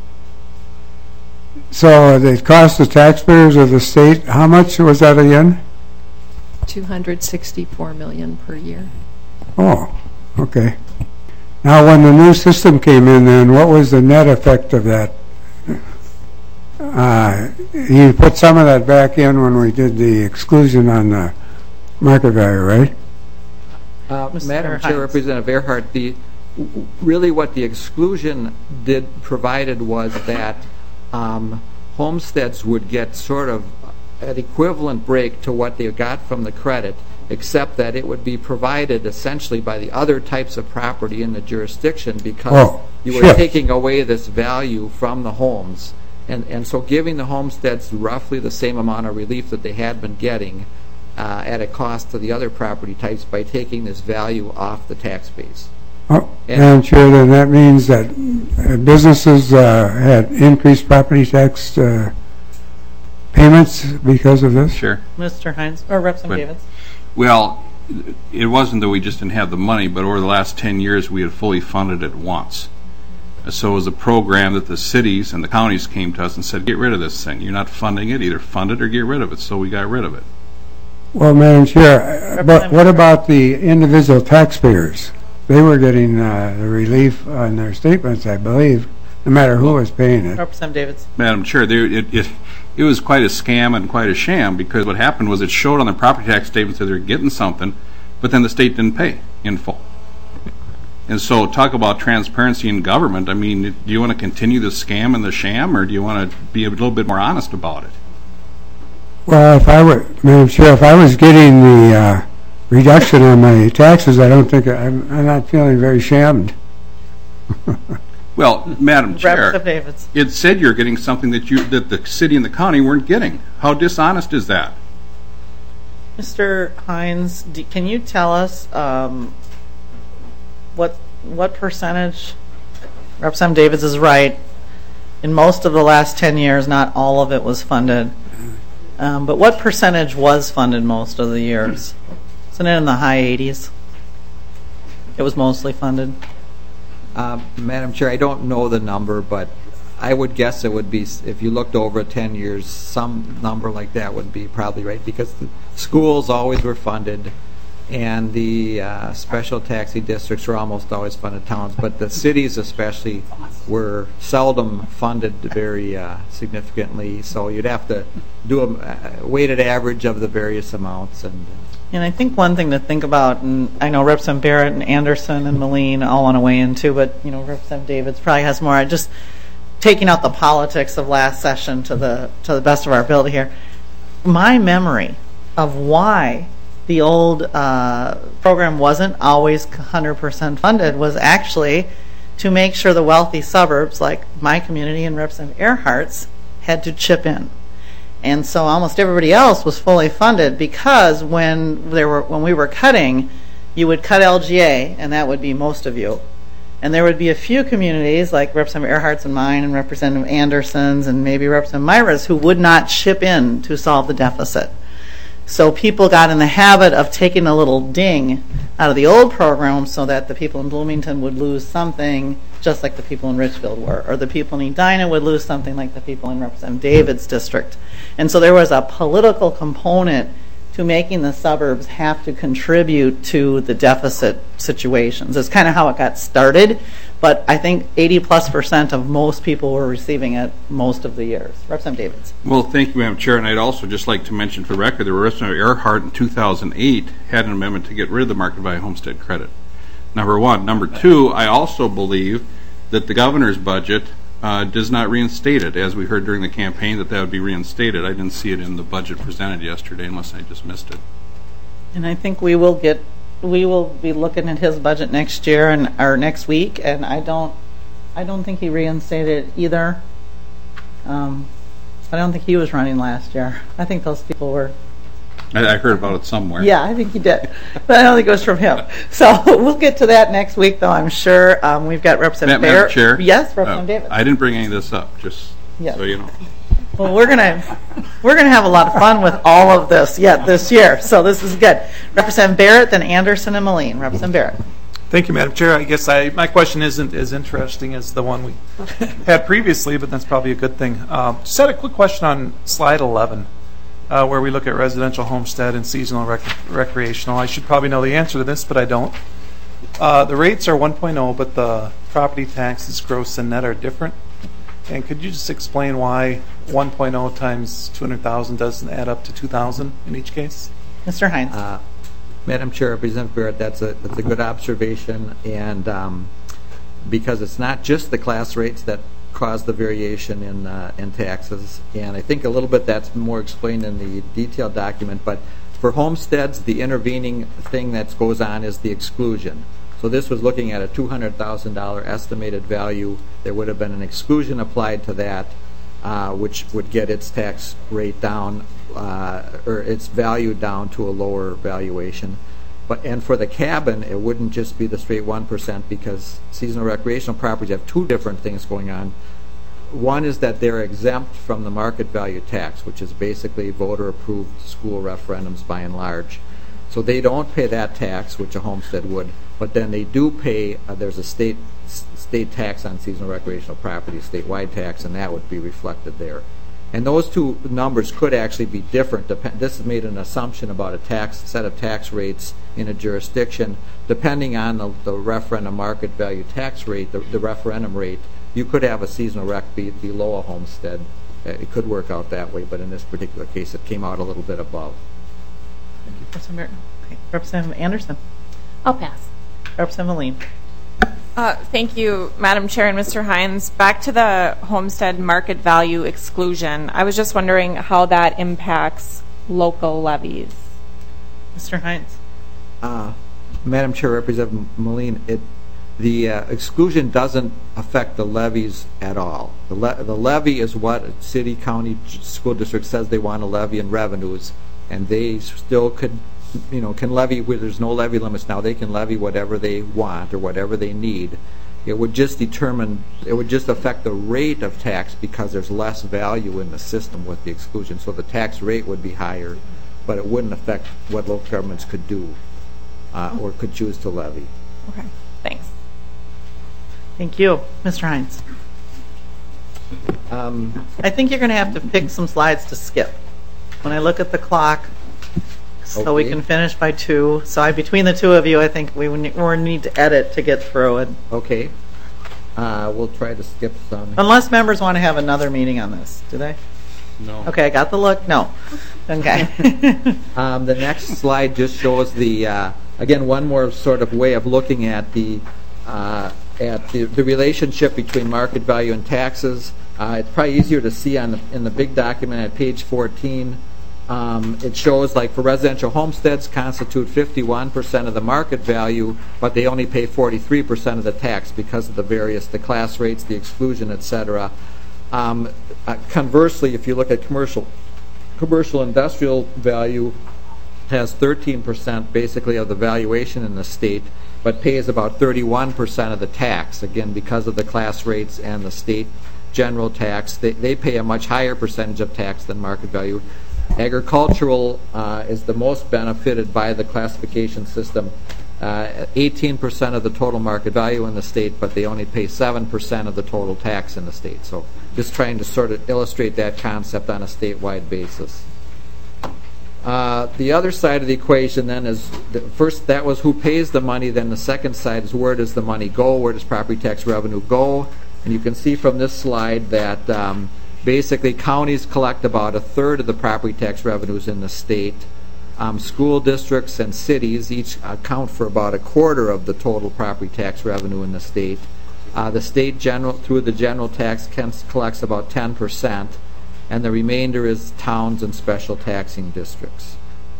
So it cost the taxpayers of the state, how much was that again? two hundred sixty-four million per year. Oh, okay. Now, when the new system came in, then what was the net effect of that? uh, you put some of that back in when we did the exclusion on the market value, right? Uh, Mister Madam Hines. Chair, Representative Earhart, the, really what the exclusion did provided was that um, homesteads would get sort of an equivalent break to what they got from the credit, except that it would be provided essentially by the other types of property in the jurisdiction because Oh, you were shit. taking away this value from the homes. And, and so giving the homesteads roughly the same amount of relief that they had been getting uh, at a cost to the other property types by taking this value off the tax base. Oh, And- Madam Chair, then that means that uh, businesses uh, had increased property tax uh, payments because of this? Sure. Mister Hines, or Representative But- Davids? Well, it wasn't that we just didn't have the money, but over the last ten years, we had fully funded it once. So it was a program that the cities and the counties came to us and said, get rid of this thing. You're not funding it, either fund it or get rid of it. So we got rid of it. Well, Madam Chair, uh, but what about the individual taxpayers? They were getting uh, the relief on their statements, I believe, no matter who was paying it. Representative Davids? Madam Chair, there, it, it, it was quite a scam and quite a sham because what happened was it showed on the property tax statements that they're getting something, but then the state didn't pay in full. And so talk about transparency in government. I mean, do you want to continue the scam and the sham, or do you want to be a little bit more honest about it? Well, if I were, Madam Chair, if I was getting the uh, reduction on my taxes, I don't think, I'm, I'm not feeling very shammed. Well, Madam Chair, Representative Davids? it said you're getting something that you that the city and the county weren't getting. How dishonest is that? Mister Hines, d- can you tell us um, what what percentage? Representative Davids is right. In most of the last ten years, not all of it was funded. Um, but what percentage was funded most of the years? Isn't it in the high eighties? It was mostly funded. Uh, Madam Chair, I don't know the number, but I would guess it would be, if you looked over ten years, some number like that would be probably right, because the schools always were funded, and the uh, special taxi districts were almost always funded towns, but the cities especially were seldom funded very uh, significantly, so you'd have to do a uh, weighted average of the various amounts. And And I think one thing to think about, and I know Representative Barrett and Anderson and Moline all want to weigh in too, but you know Representative Davids probably has more. Just taking out the politics of last session to the to the best of our ability here. My memory of why the old uh, program wasn't always one hundred percent funded was actually to make sure the wealthy suburbs, like my community and Representative Earhart's, had to chip in. And so almost everybody else was fully funded because when there were when we were cutting, you would cut L G A, and that would be most of you. And there would be a few communities, like Representative Earhart's and mine, and Representative Anderson's, and maybe Representative Myra's, who would not chip in to solve the deficit. So people got in the habit of taking a little ding out of the old program so that the people in Bloomington would lose something just like the people in Richfield were, or the people in Edina would lose something like the people in Representative David's district. And so there was a political component to making the suburbs have to contribute to the deficit situations. That's kind of how it got started, but I think eighty plus percent of most people were receiving it most of the years. Representative Davids. Well, thank you, Madam Chair, and I'd also just like to mention for the record that Representative Earhart in two thousand eight had an amendment to get rid of the market value homestead credit. Number one. Number two, I also believe that the governor's budget uh, does not reinstate it, as we heard during the campaign that that would be reinstated. I didn't see it in the budget presented yesterday unless I just missed it. And I think we will get, we will be looking at his budget next year and or next week, and I don't, I don't think he reinstated it either. Um, I don't think he was running last year. I think those people were. I, I heard about it somewhere. Yeah, I think he did, but I don't think it was from him. So we'll get to that next week, though. I'm sure um, we've got Representative Madam Barrett. Chair. Yes, Representative uh, Davids. I didn't bring any of this up, just Yes. so you know. Well, we're gonna we're gonna have a lot of fun with all of this yet this year. So this is good. Representative Barrett, then Anderson and Moline. Representative Barrett. Thank you, Madam Chair. I guess I, my question isn't as interesting as the one we had previously, but that's probably a good thing. Um, just had a quick question on slide eleven, uh, where we look at residential, homestead, and seasonal rec recreational. I should probably know the answer to this, but I don't. Uh, the rates are one point oh, but the property taxes, gross and net, are different. And could you just explain why one point oh times two hundred thousand doesn't add up to two thousand in each case? Mister Hines. Uh, Madam Chair, Representative Barrett, that's a, that's a good observation, and um, because it's not just the class rates that cause the variation in, uh, in taxes, and I think a little bit that's more explained in the detailed document, but for homesteads, the intervening thing that goes on is the exclusion. So this was looking at a two hundred thousand dollars estimated value. There would have been an exclusion applied to that, uh, which would get its tax rate down, uh, or its value down to a lower valuation. But and for the cabin, it wouldn't just be the straight one percent, because seasonal recreational properties have two different things going on. One is that they're exempt from the market value tax, which is basically voter-approved school referendums by and large. So they don't pay that tax, which a homestead would, but then they do pay, uh, there's a state state tax on seasonal recreational properties, statewide tax, and that would be reflected there. And those two numbers could actually be different. Dep- this has made an assumption about a tax set of tax rates in a jurisdiction. Depending on the, the referendum market value tax rate, the, the referendum rate, you could have a seasonal rec be below a homestead. Uh, it could work out that way, but in this particular case, it came out a little bit above. Thank you, Representative. Okay. Representative Anderson. I'll pass. Representative Moline. Uh, thank you, Madam Chair and Mister Hines. Back to the homestead market value exclusion. I was just wondering how that impacts local levies. Mister Hines. Uh, Madam Chair, Representative Moline, it, the uh, exclusion doesn't affect the levies at all. The, le the levy is what a city, county, school district says they want to levy in revenues, and they still could, you know, can levy where there's no levy limits now. They can levy whatever they want or whatever they need. It would just determine, it would just affect the rate of tax because there's less value in the system with the exclusion. So the tax rate would be higher, but it wouldn't affect what local governments could do uh, or could choose to levy. Okay, thanks. Thank you. Mister Hines. Um, I think you're going to have to pick some slides to skip. When I look at the clock, so okay. we can finish by two. So I, between the two of you, I think we need, we need to edit to get through it. Okay. Uh, we'll try to skip some. Unless members want to have another meeting on this. Do they? No. Okay, I got the look. No. Okay. um, the next slide just shows the, uh, again, one more sort of way of looking at the uh, at the, the relationship between market value and taxes. Uh, it's probably easier to see on the, in the big document at page fourteen. Um, it shows, like, for residential homesteads constitute fifty-one percent of the market value, but they only pay forty-three percent of the tax because of the various, the class rates, the exclusion, et cetera. Um, uh, conversely, if you look at commercial, commercial industrial value has thirteen percent basically of the valuation in the state, but pays about thirty-one percent of the tax, again, because of the class rates and the state general tax. They, they pay a much higher percentage of tax than market value. Agricultural uh, is the most benefited by the classification system. Uh, eighteen percent of the total market value in the state, but they only pay seven percent of the total tax in the state. So just trying to sort of illustrate that concept on a statewide basis. Uh, the other side of the equation then is, the first that was who pays the money, then the second side is where does the money go, where does property tax revenue go? And you can see from this slide that um, basically counties collect about a third of the property tax revenues in the state. Um, school districts and cities each account for about a quarter of the total property tax revenue in the state. Uh, the state general, through the general tax, collects about ten percent, and the remainder is towns and special taxing districts.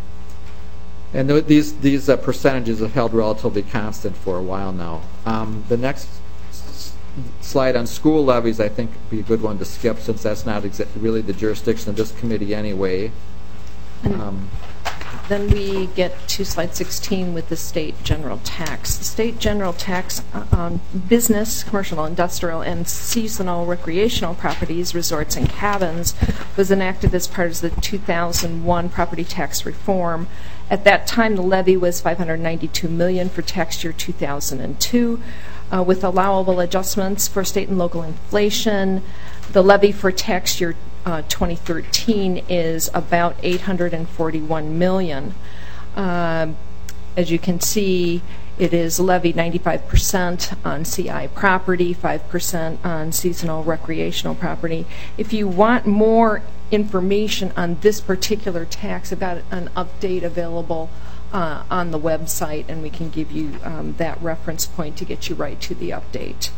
And th these these uh, percentages have held relatively constant for a while now. Um, the next slide on school levies, I think, would be a good one to skip, since that's not really the jurisdiction of this committee anyway. Um, Then we get to slide sixteen with the state general tax. The state general tax on business, commercial, industrial, and seasonal recreational properties, resorts, and cabins was enacted as part of the two thousand one property tax reform. At that time, the levy was five hundred ninety-two million dollars for tax year two thousand two. Uh, with allowable adjustments for state and local inflation, the levy for tax year uh, twenty thirteen is about eight hundred forty-one million dollars. Uh, as you can see, It is levied ninety-five percent on C I property, five percent on seasonal recreational property. If you want more information on this particular tax, I've got an update available uh, on the website, and we can give you um, that reference point to get you right to the update.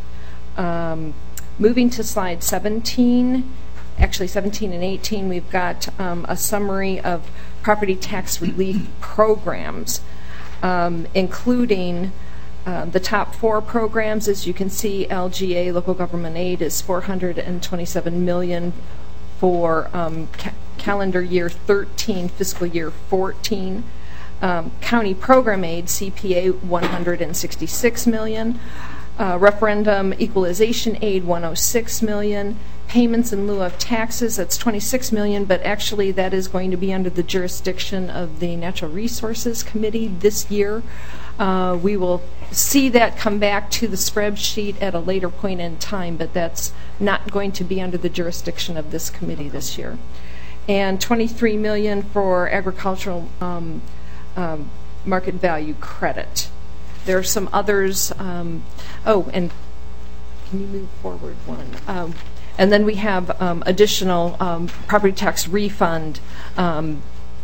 Um, moving to slide seventeen, actually seventeen and eighteen, we've got um, a summary of property tax relief programs, um, including uh, the top four programs. As you can see, L G A, local government aid, is four hundred twenty-seven million dollars for um, ca calendar year thirteen, fiscal year fourteen. Um, county program aid, C P A, one hundred sixty-six million dollars. Uh, referendum equalization aid, one hundred six million dollars. Payments in lieu of taxes, that's twenty-six million dollars, but actually that is going to be under the jurisdiction of the Natural Resources Committee this year. Uh, we will see that come back to the spreadsheet at a later point in time, but that's not going to be under the jurisdiction of this committee this year. And twenty-three million dollars for agricultural um, um, market value credit. There are some others. Um, oh, and can you move forward one? Um, and then we have um, additional um, property tax refund um,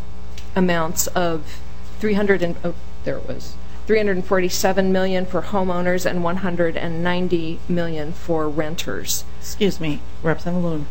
amounts of three hundred and oh, there it was. three hundred forty-seven million dollars for homeowners and one hundred ninety million dollars for renters. Excuse me, Representative Loon.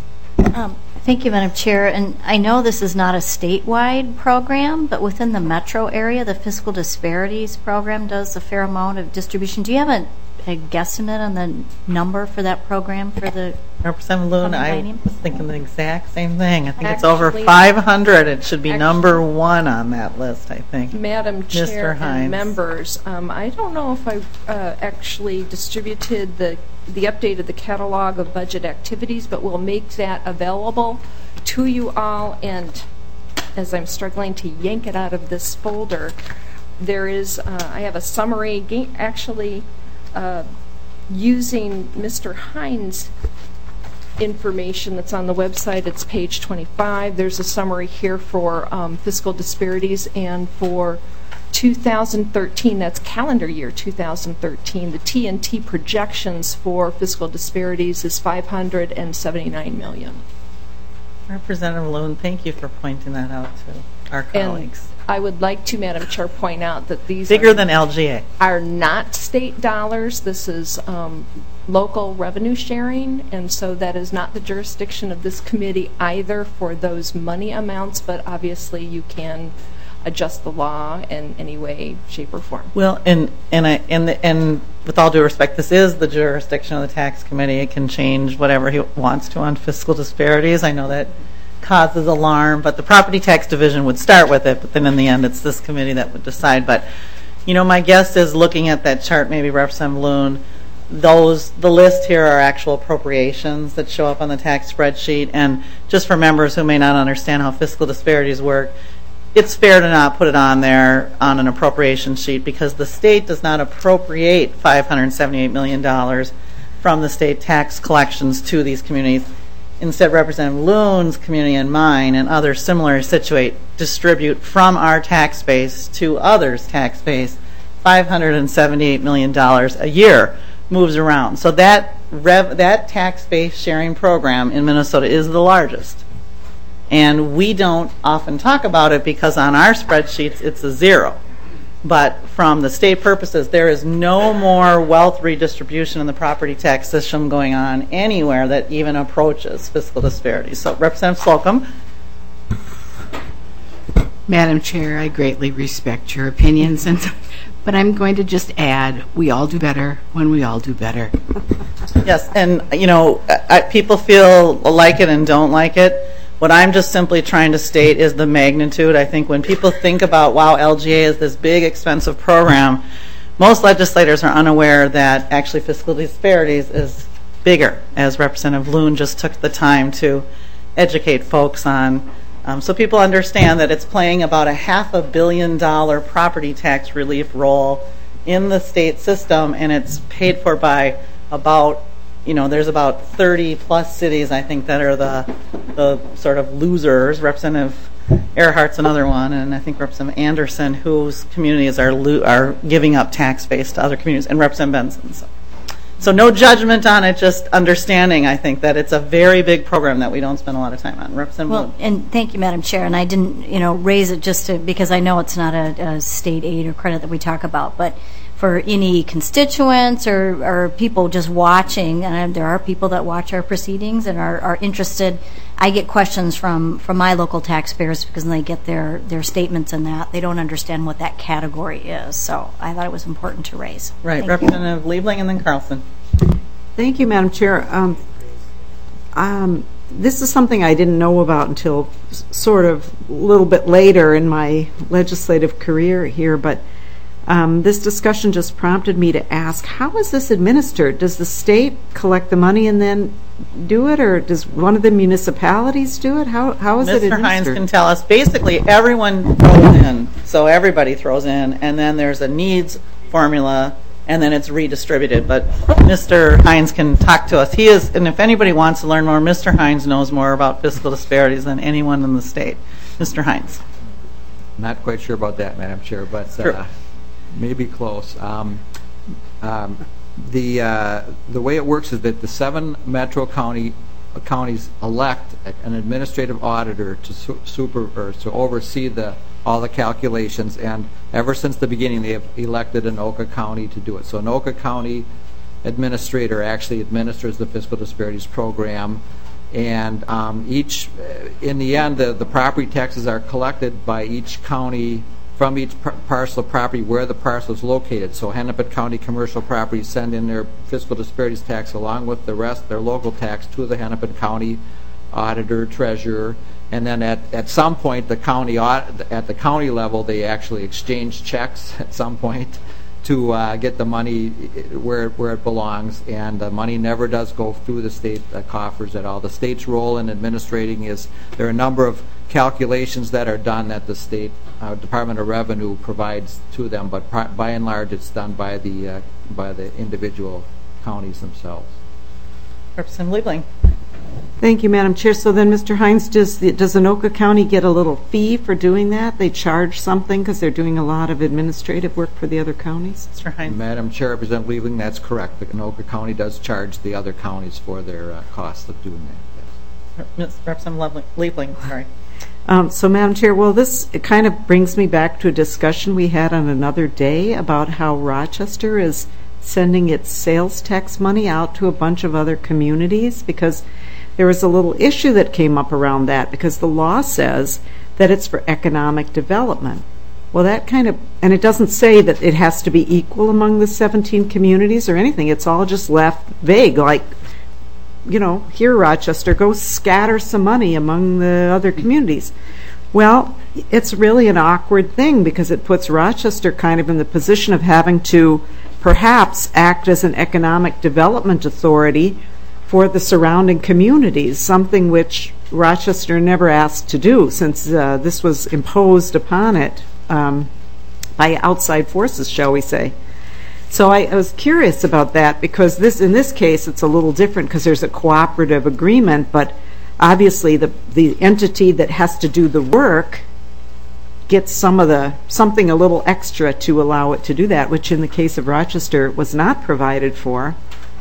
Um, thank you, Madam Chair. And I know this is not a statewide program, but within the metro area, the Fiscal Disparities Program does a fair amount of distribution. Do you have a, a guesstimate on the number for that program for the Representative Loon, I biennium? was thinking the exact same thing. I think it's Actually- over five hundred. It should be Actually- number one on that list, I think. Madam Chair Mister and Hines. members, um, I don't know if I uh, actually distributed the the update of the catalog of budget activities, but we'll make that available to you all. And as I'm struggling to yank it out of this folder, there is uh, I have a summary, ga- actually uh, using Mister Hines' information that's on the website. It's page twenty-five. There's a summary here for um, fiscal disparities, and for two thousand thirteen, that's calendar year two thousand thirteen, the T N T projections for fiscal disparities is five hundred seventy-nine million dollars. Representative Loon, thank you for pointing that out to our colleagues. And I would like to, Madam Chair, point out that these Bigger are, than L G A. are not state dollars. This is um, local revenue sharing, and so that is not the jurisdiction of this committee either for those money amounts, but obviously you can adjust the law in any way, shape, or form. Well, and and I and the, and with all due respect, this is the jurisdiction of the tax committee. It can change whatever he wants to on fiscal disparities. I know that causes alarm, but the property tax division would start with it. But then in the end, it's this committee that would decide. But you know, my guess is looking at that chart, maybe Representative Loon, those the list here are actual appropriations that show up on the tax spreadsheet. And just for members who may not understand how fiscal disparities work, it's fair to not put it on there on an appropriation sheet because the state does not appropriate five hundred seventy-eight million dollars from the state tax collections to these communities. Instead, Representative Loon's community and mine and others similar situate distribute from our tax base to others' tax base. five hundred seventy-eight million dollars a year moves around. So that rev, that tax base sharing program in Minnesota is the largest. And we don't often talk about it because on our spreadsheets it's a zero. But from the state purposes, there is no more wealth redistribution in the property tax system going on anywhere that even approaches fiscal disparities. So Representative Slocum. Madam Chair, I greatly respect your opinions, and but I'm going to just add, we all do better when we all do better. Yes, and you know, I, people feel like it and don't like it. What I'm just simply trying to state is the magnitude. I think when people think about, wow, L G A is this big, expensive program, most legislators are unaware that actually fiscal disparities is bigger, as Representative Loon just took the time to educate folks on. Um, so people understand that it's playing about a half a billion dollar property tax relief role in the state system, and it's paid for by about, you know, there's about thirty plus cities, I think, that are the the sort of losers. Representative Earhart's another one, and I think Representative Anderson, whose communities are lo- are giving up tax base to other communities, and Representative Benson. So. so no judgment on it, just understanding, I think, that it's a very big program that we don't spend a lot of time on. Representative Well, Bloom. and thank you, Madam Chair. And I didn't, you know, raise it just to, because I know it's not a, a state aid or credit that we talk about, but for any constituents or, or people just watching, and there are people that watch our proceedings and are, are interested. I get questions from, from my local taxpayers because when they get their, their statements in that, they don't understand what that category is. So I thought it was important to raise. Right, Thank Representative Liebling and then Carlson. Thank you, Madam Chair. Um, um, this is something I didn't know about until s- sort of a little bit later in my legislative career here, but um, this discussion just prompted me to ask, how is this administered? Does the state collect the money and then do it, or does one of the municipalities do it? How How is it administered? Mister Hines can tell us. Basically, everyone throws in, so everybody throws in, and then there's a needs formula, and then it's redistributed. But Mister Hines can talk to us. He is, and if anybody wants to learn more, Mister Hines knows more about fiscal disparities than anyone in the state. Mister Hines. Not quite sure about that, Madam Chair, but uh, maybe close. Um, um, the uh, the way it works is that the seven metro county counties elect an administrative auditor to su- super or to oversee the all the calculations, and ever since the beginning they have elected Anoka County to do it. So Anoka County administrator actually administers the fiscal disparities program, and um, each in the end the, the property taxes are collected by each county from each par- parcel of property where the parcel is located. So Hennepin County commercial properties send in their fiscal disparities tax along with the rest, their local tax, to the Hennepin County auditor, treasurer, and then at, at some point the county at the county level they actually exchange checks at some point to uh, get the money where where it belongs, and the money never does go through the state uh, coffers at all. The state's role in administrating is there are a number of calculations that are done that the state uh, Department of Revenue provides to them, but pri- by and large it's done by the uh, by the individual counties themselves. Representative Liebling. Thank you, Madam Chair. So then, Mister Hines, does the, does Anoka County get a little fee for doing that? They charge something because they're doing a lot of administrative work for the other counties? Mister Hines. Madam Chair, Representative Liebling, that's correct. The Anoka County does charge the other counties for their uh, costs of doing that. Yes. Representative Liebling, sorry. Um, so, Madam Chair, well, this it kind of brings me back to a discussion we had on another day about how Rochester is sending its sales tax money out to a bunch of other communities, because there was a little issue that came up around that, because the law says that it's for economic development. Well, that kind of, and it doesn't say that it has to be equal among the seventeen communities or anything. It's all just left vague, like, you know, here, Rochester, go scatter some money among the other communities. Well, it's really an awkward thing, because it puts Rochester kind of in the position of having to perhaps act as an economic development authority for the surrounding communities, something which Rochester never asked to do, since uh, this was imposed upon it um, by outside forces, shall we say. So I, I was curious about that, because this, in this case, it's a little different because there's a cooperative agreement, but obviously the the entity that has to do the work gets some of the something a little extra to allow it to do that, which in the case of Rochester was not provided for.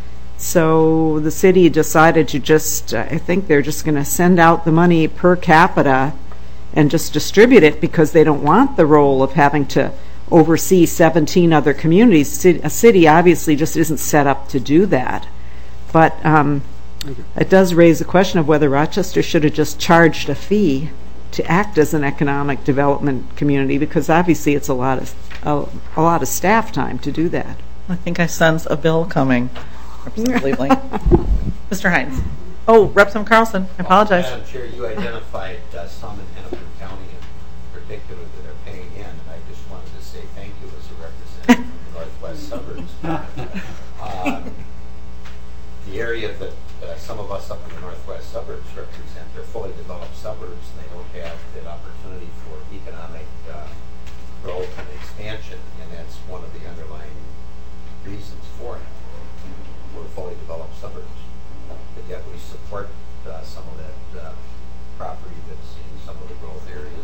So the city decided to just, uh, I think they're just going to send out the money per capita and just distribute it, because they don't want the role of having to oversee seventeen other communities. A city obviously just isn't set up to do that. But um, it does raise the question of whether Rochester should have just charged a fee to act as an economic development community, because obviously it's a lot of a, a lot of staff time to do that. I think I sense a bill coming. Mister Hines. Oh, Representative Carlson, I apologize. Madam Chair, you identified uh, some in Hennepin County in particular that are paying in, and I just wanted to say thank you as a representative of the Northwest Suburbs. um, the area that uh, some of us up in the Northwest Suburbs represent, they're fully developed suburbs, and they don't have that opportunity for economic uh, growth and expansion, and that's one of the underlying reasons for it. We're fully developed suburbs, but yet we support uh, some of that uh, property that's in some of the growth areas.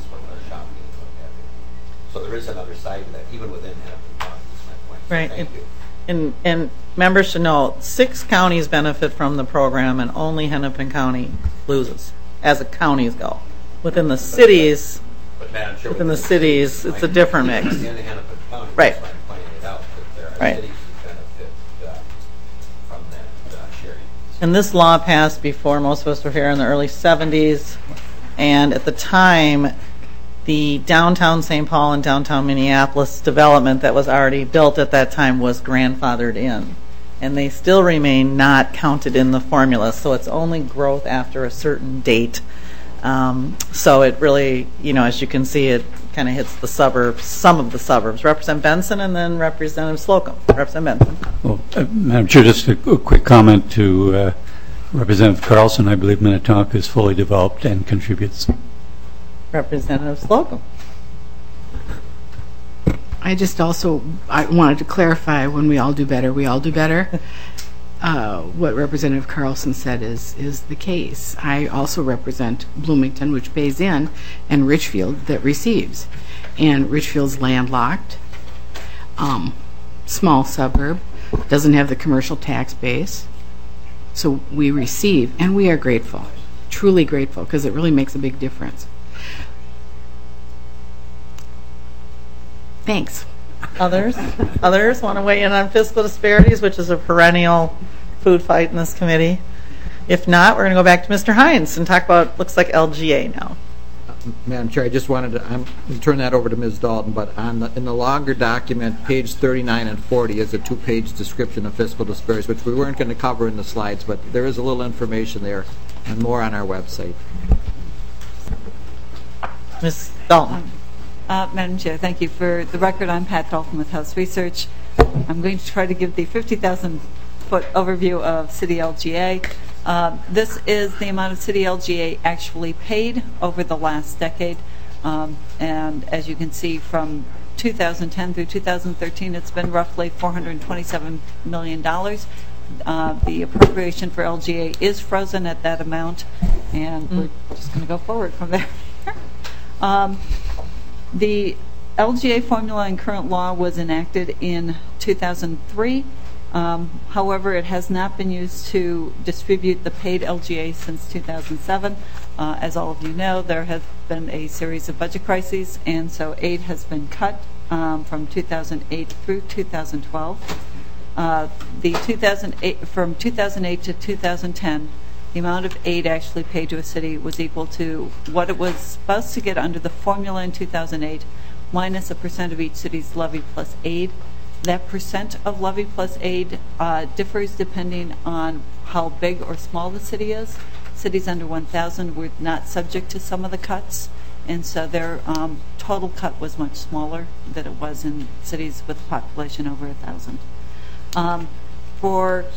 there is another side to that, even within Hennepin County, is my point. So Right. Thank you. And, and members should know, six counties benefit from the program and only Hennepin County loses, as the counties go. Within the cities, But Madam Chair, within the within cities, it's a different mix. In Hennepin County, Right. that's why I'm pointing it out, that there are Right. cities who benefit uh, from that uh, sharing. And this law passed before most of us were here in the early seventies. And at the time, the downtown Saint Paul and downtown Minneapolis development that was already built at that time was grandfathered in. And they still remain not counted in the formula. So it's only growth after a certain date. Um, so it really, you know, as you can see, it kind of hits the suburbs, some of the suburbs. Representative Benson and then Representative Slocum. Representative Benson. Well, uh, Madam Chair, just a qu- quick comment to uh, Representative Carlson. I believe Minnetonka is fully developed and contributes. Representative Slocum. I just also I wanted to clarify, when we all do better, we all do better. Uh, what Representative Carlson said is is the case. I also represent Bloomington, which pays in, and Richfield, that receives. And Richfield's landlocked, um, small suburb, doesn't have the commercial tax base. So we receive, and we are grateful, truly grateful, because it really makes a big difference. Thanks. Others? Others want to weigh in on fiscal disparities, which is a perennial food fight in this committee? If not, we're going to go back to Mister Hines and talk about, looks like L G A now. Madam Chair, I just wanted to I'm, I'll turn that over to Miz Dalton, but on the, in the longer document, page thirty-nine and forty is a two-page description of fiscal disparities, which we weren't going to cover in the slides, but there is a little information there and more on our website. Miz Dalton. Um, uh, Madam Chair, thank you. For the record, I'm Pat Dalton with House Research. I'm going to try to give the fifty thousand foot overview of City L G A. Uh, this is the amount of City L G A actually paid over the last decade. Um, and as you can see, from two thousand ten through two thousand thirteen, it's been roughly four hundred twenty-seven million dollars. Uh, the appropriation for L G A is frozen at that amount, and mm. we're just going to go forward from there. um, the L G A formula in current law was enacted in two thousand three. Um, however, it has not been used to distribute the paid L G A since two thousand seven. Uh, as all of you know, there has been a series of budget crises, and so aid has been cut um, from two thousand eight through two thousand twelve. Uh, the two thousand eight, from two thousand eight to two thousand ten, the amount of aid actually paid to a city was equal to what it was supposed to get under the formula in two thousand eight, minus a percent of each city's levy plus aid. That percent of levy plus aid uh, differs depending on how big or small the city is. Cities under one thousand were not subject to some of the cuts, and so their um, total cut was much smaller than it was in cities with a population over one thousand. Um, for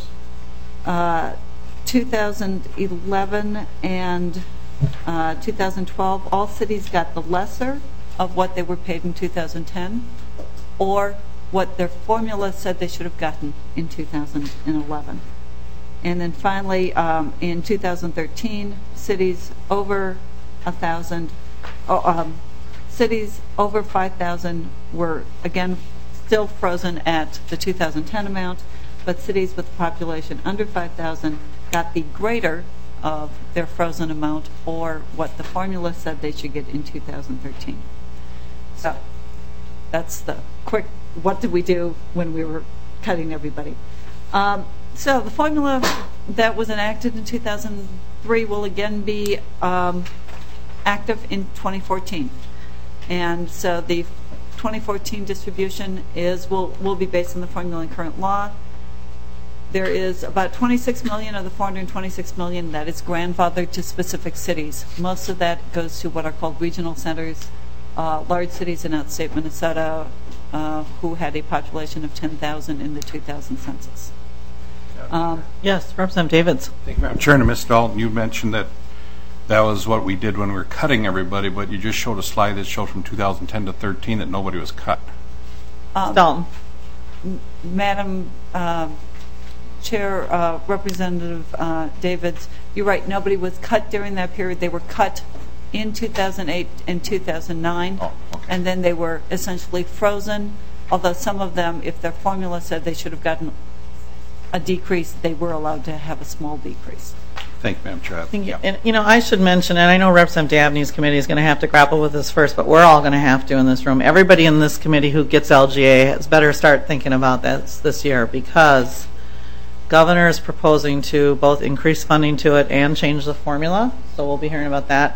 uh, two thousand eleven and uh, two thousand twelve, all cities got the lesser of what they were paid in two thousand ten, or what their formula said they should have gotten in two thousand eleven. And then finally, um, in two thousand thirteen, cities over a thousand, oh, um, cities over five thousand were again still frozen at the two thousand ten amount, but cities with a population under five thousand got the greater of their frozen amount, or what the formula said they should get in two thousand thirteen. So that's the quick, what did we do when we were cutting everybody? Um, so the formula that was enacted in two thousand three will again be um, active in twenty fourteen. And so the twenty fourteen distribution is will will be based on the formula in current law. There is about twenty-six million of the four hundred twenty-six million that is grandfathered to specific cities. Most of that goes to what are called regional centers, uh, large cities in outstate Minnesota, uh, who had a population of ten thousand in the two thousand census. Um, yes, Representative Davids. Thank you, Madam Chair. And Miz Dalton, you mentioned that that was what we did when we were cutting everybody, but you just showed a slide that showed from two thousand ten to thirteen that nobody was cut. Um, Dalton. Madam uh, Chair, uh, Representative uh, Davids, you're right, nobody was cut during that period. They were cut in two thousand eight and two thousand nine, oh, okay. And then they were essentially frozen, although some of them, if their formula said they should have gotten a decrease, they were allowed to have a small decrease. Thank you, Madam Chair. Thank you. And, you know, I should mention, and I know Representative Dabney's committee is going to have to grapple with this first, but we're all going to have to in this room. Everybody in this committee who gets L G A has better start thinking about this this year, because Governor is proposing to both increase funding to it and change the formula, so we'll be hearing about that.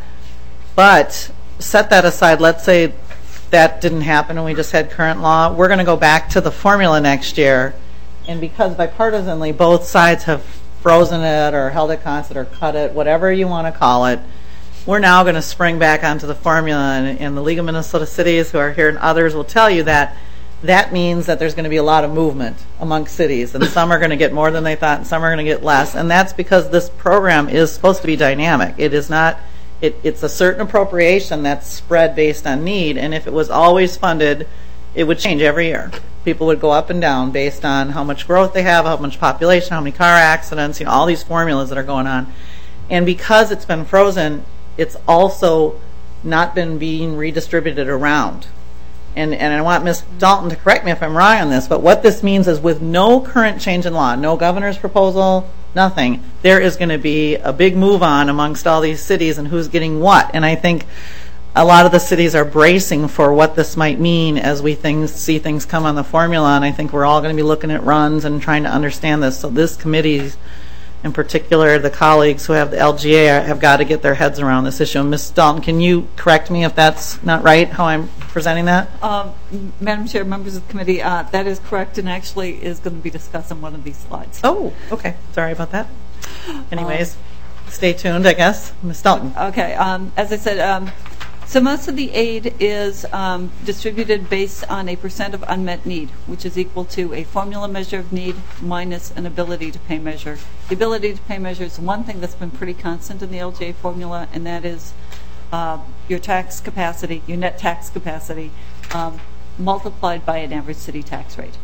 But set that aside. Let's say that didn't happen and we just had current law. We're going to go back to the formula next year, and because bipartisanly both sides have frozen it or held it constant or cut it, whatever you want to call it, we're now going to spring back onto the formula. And, and the League of Minnesota Cities who are here and others will tell you that that means that there's going to be a lot of movement among cities, and some are going to get more than they thought and some are going to get less, and that's because this program is supposed to be dynamic. It is not, it, it's a certain appropriation that's spread based on need, and if it was always funded, it would change every year. People would go up and down based on how much growth they have, how much population, how many car accidents, you know, all these formulas that are going on. And because it's been frozen, it's also not been being redistributed around. And, and I want Miz Dalton to correct me if I'm wrong on this, but what this means is with no current change in law, no governor's proposal, nothing, there is going to be a big move on amongst all these cities and who's getting what. And I think a lot of the cities are bracing for what this might mean as we things, see things come on the formula, and I think we're all going to be looking at runs and trying to understand this. So this committee, in particular, the colleagues who have the L G A have got to get their heads around this issue. Miz Dalton, can you correct me if that's not right, how I'm presenting that? Um, Madam Chair, members of the committee, uh, that is correct, and actually is going to be discussed on one of these slides. Oh, okay. Sorry about that. Anyways, um, stay tuned, I guess. Miz Dalton. Okay. Um, as I said, um, so most of the aid is um, distributed based on a percent of unmet need, which is equal to a formula measure of need minus an ability to pay measure. The ability to pay measure is one thing that's been pretty constant in the L G A formula, and that is uh, your tax capacity, your net tax capacity, um, multiplied by an average city tax rate.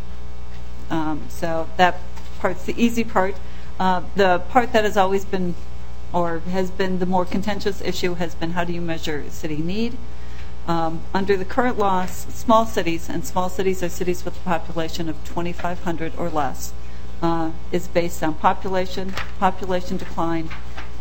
Um, so that part's the easy part. Uh, the part that has always been or has been the more contentious issue has been how do you measure city need. Um, under the current laws, small cities, and small cities are cities with a population of twenty-five hundred or less, uh, is based on population, population decline,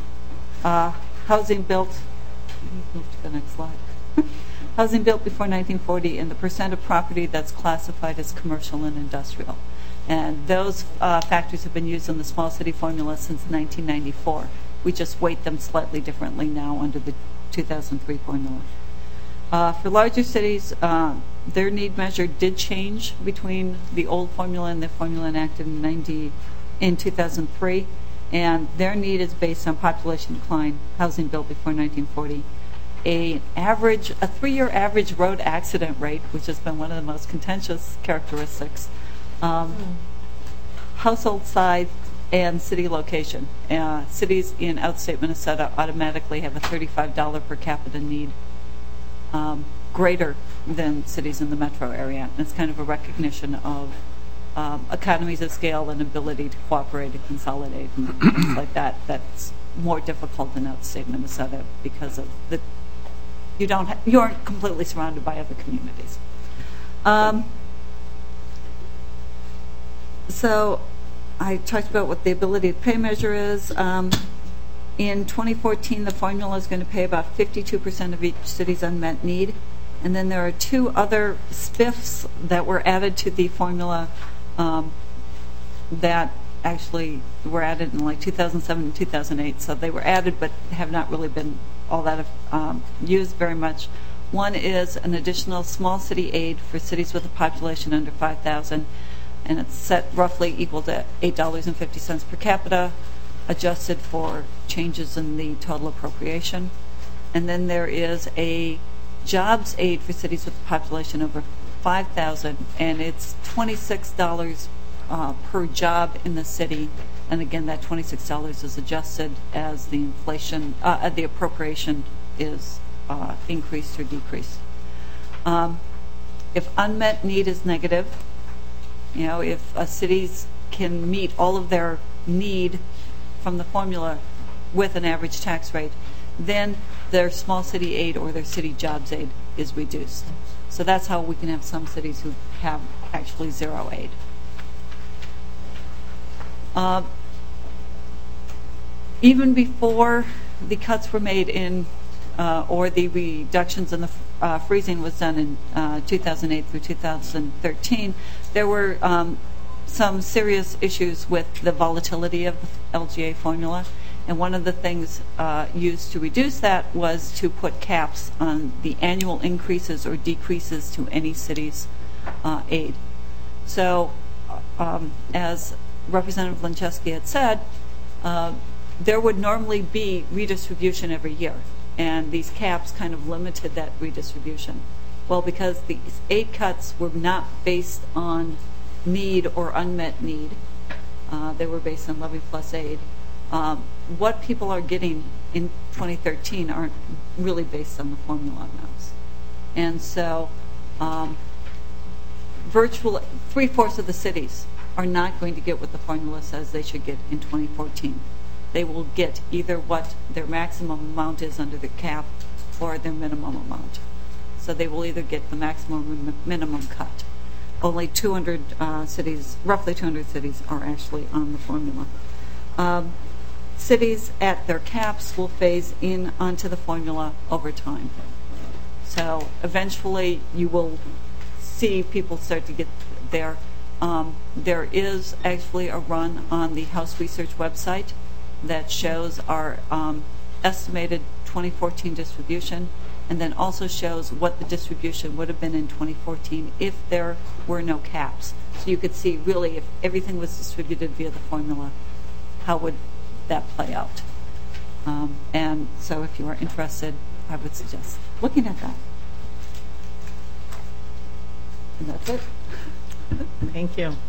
uh, housing built, move to the next slide, housing built before nineteen forty, and the percent of property that's classified as commercial and industrial. And those uh, factors have been used in the small city formula since nineteen ninety-four. We just weight them slightly differently now under the two thousand three formula. Uh, for larger cities, uh, their need measure did change between the old formula and the formula enacted in, ninety, in two thousand three, and their need is based on population decline, housing built before nineteen forty. A average, a three-year average road accident rate, which has been one of the most contentious characteristics, um, mm. household size, and city location. Uh, cities in outstate Minnesota automatically have a thirty-five dollars per capita need, um, greater than cities in the metro area. And it's kind of a recognition of um, economies of scale and ability to cooperate and consolidate and things like that. That's more difficult in outstate Minnesota because of the you don't ha- you aren't completely surrounded by other communities. Um, so. I talked about what the ability to pay measure is. Um, in twenty fourteen, the formula is going to pay about fifty-two percent of each city's unmet need. And then there are two other spiffs that were added to the formula um, that actually were added in like two thousand seven and two thousand eight. So they were added but have not really been all that um, used very much. One is an additional small city aid for cities with a population under five thousand. And it's set roughly equal to eight dollars and fifty cents per capita, adjusted for changes in the total appropriation. And then there is a jobs aid for cities with a population over five thousand, and it's twenty-six dollars uh, per job in the city. And again, that twenty-six dollars is adjusted as the inflation, uh, the appropriation is uh, increased or decreased. Um, if unmet need is negative, you know, if uh, cities can meet all of their need from the formula with an average tax rate, then their small city aid or their city jobs aid is reduced. So that's how we can have some cities who have actually zero aid. Uh, even before the cuts were made in, uh, or the reductions in the uh, freezing was done in uh, two thousand eight through two thousand thirteen, there were um, some serious issues with the volatility of the L G A formula. And one of the things uh, used to reduce that was to put caps on the annual increases or decreases to any city's uh, aid. So, um, as Representative Lincheski had said, uh, there would normally be redistribution every year, and these caps kind of limited that redistribution. Well, because the aid cuts were not based on need or unmet need, uh, they were based on levy plus aid. Um, what people are getting in twenty thirteen aren't really based on the formula amounts. And so um, virtually three-fourths of the cities are not going to get what the formula says they should get in twenty fourteen. They will get either what their maximum amount is under the cap or their minimum amount. So they will either get the maximum or minimum cut. Only two hundred uh, cities, roughly two hundred cities, are actually on the formula. Um, cities at their caps will phase in onto the formula over time. So eventually you will see people start to get there. Um, there is actually a run on the House Research website that shows our um, estimated twenty fourteen distribution, and then also shows what the distribution would have been in twenty fourteen if there were no caps. So you could see really if everything was distributed via the formula, how would that play out. Um, and so if you are interested, I would suggest looking at that. And that's it. Thank you.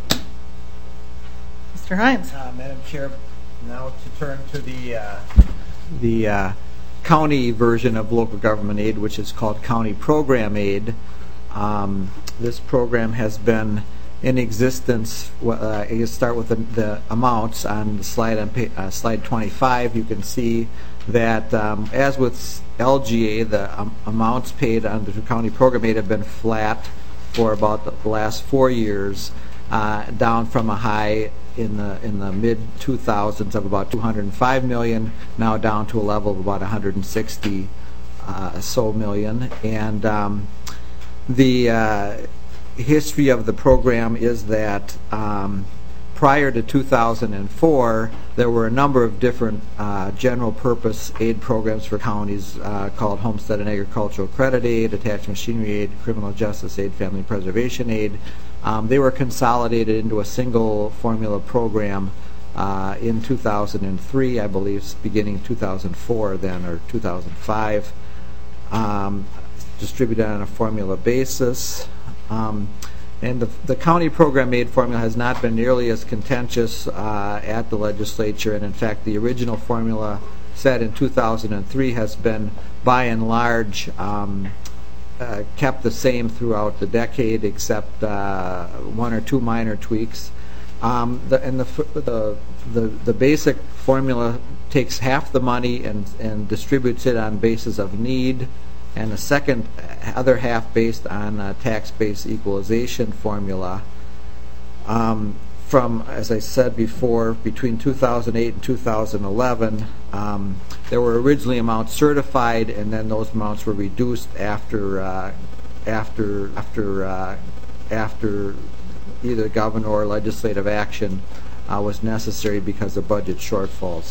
Mister Hines. Uh, Madam Chair, now to turn to the uh, the uh, county version of local government aid, which is called county program aid. Um, this program has been in existence. Uh, you start with the, the amounts on the slide on uh, slide twenty-five. You can see that um, as with L G A, the um, amounts paid under the county program aid have been flat for about the last four years, uh, down from a high in the in the mid two thousands of about two hundred five million, now down to a level of about one hundred sixty uh, so million. And um, the uh, history of the program is that um, prior to two thousand four, there were a number of different uh, general purpose aid programs for counties uh, called Homestead and Agricultural Credit Aid, Attached Machinery Aid, Criminal Justice Aid, Family Preservation Aid. Um, they were consolidated into a single formula program uh, in two thousand three, I believe, beginning two thousand four then, or two thousand five, um, distributed on a formula basis. Um, and the, the county program aid formula has not been nearly as contentious uh, at the legislature, and in fact the original formula set in two thousand three has been by and large um, uh, kept the same throughout the decade, except uh, one or two minor tweaks. Um, the, and the, the, the, the basic formula takes half the money and, and distributes it on basis of need, and the second other half based on a tax-based equalization formula. Um, from, as I said before, between two thousand eight and two thousand eleven, um, there were originally amounts certified, and then those amounts were reduced after uh, after after uh, after either governor or legislative action uh, was necessary because of budget shortfalls.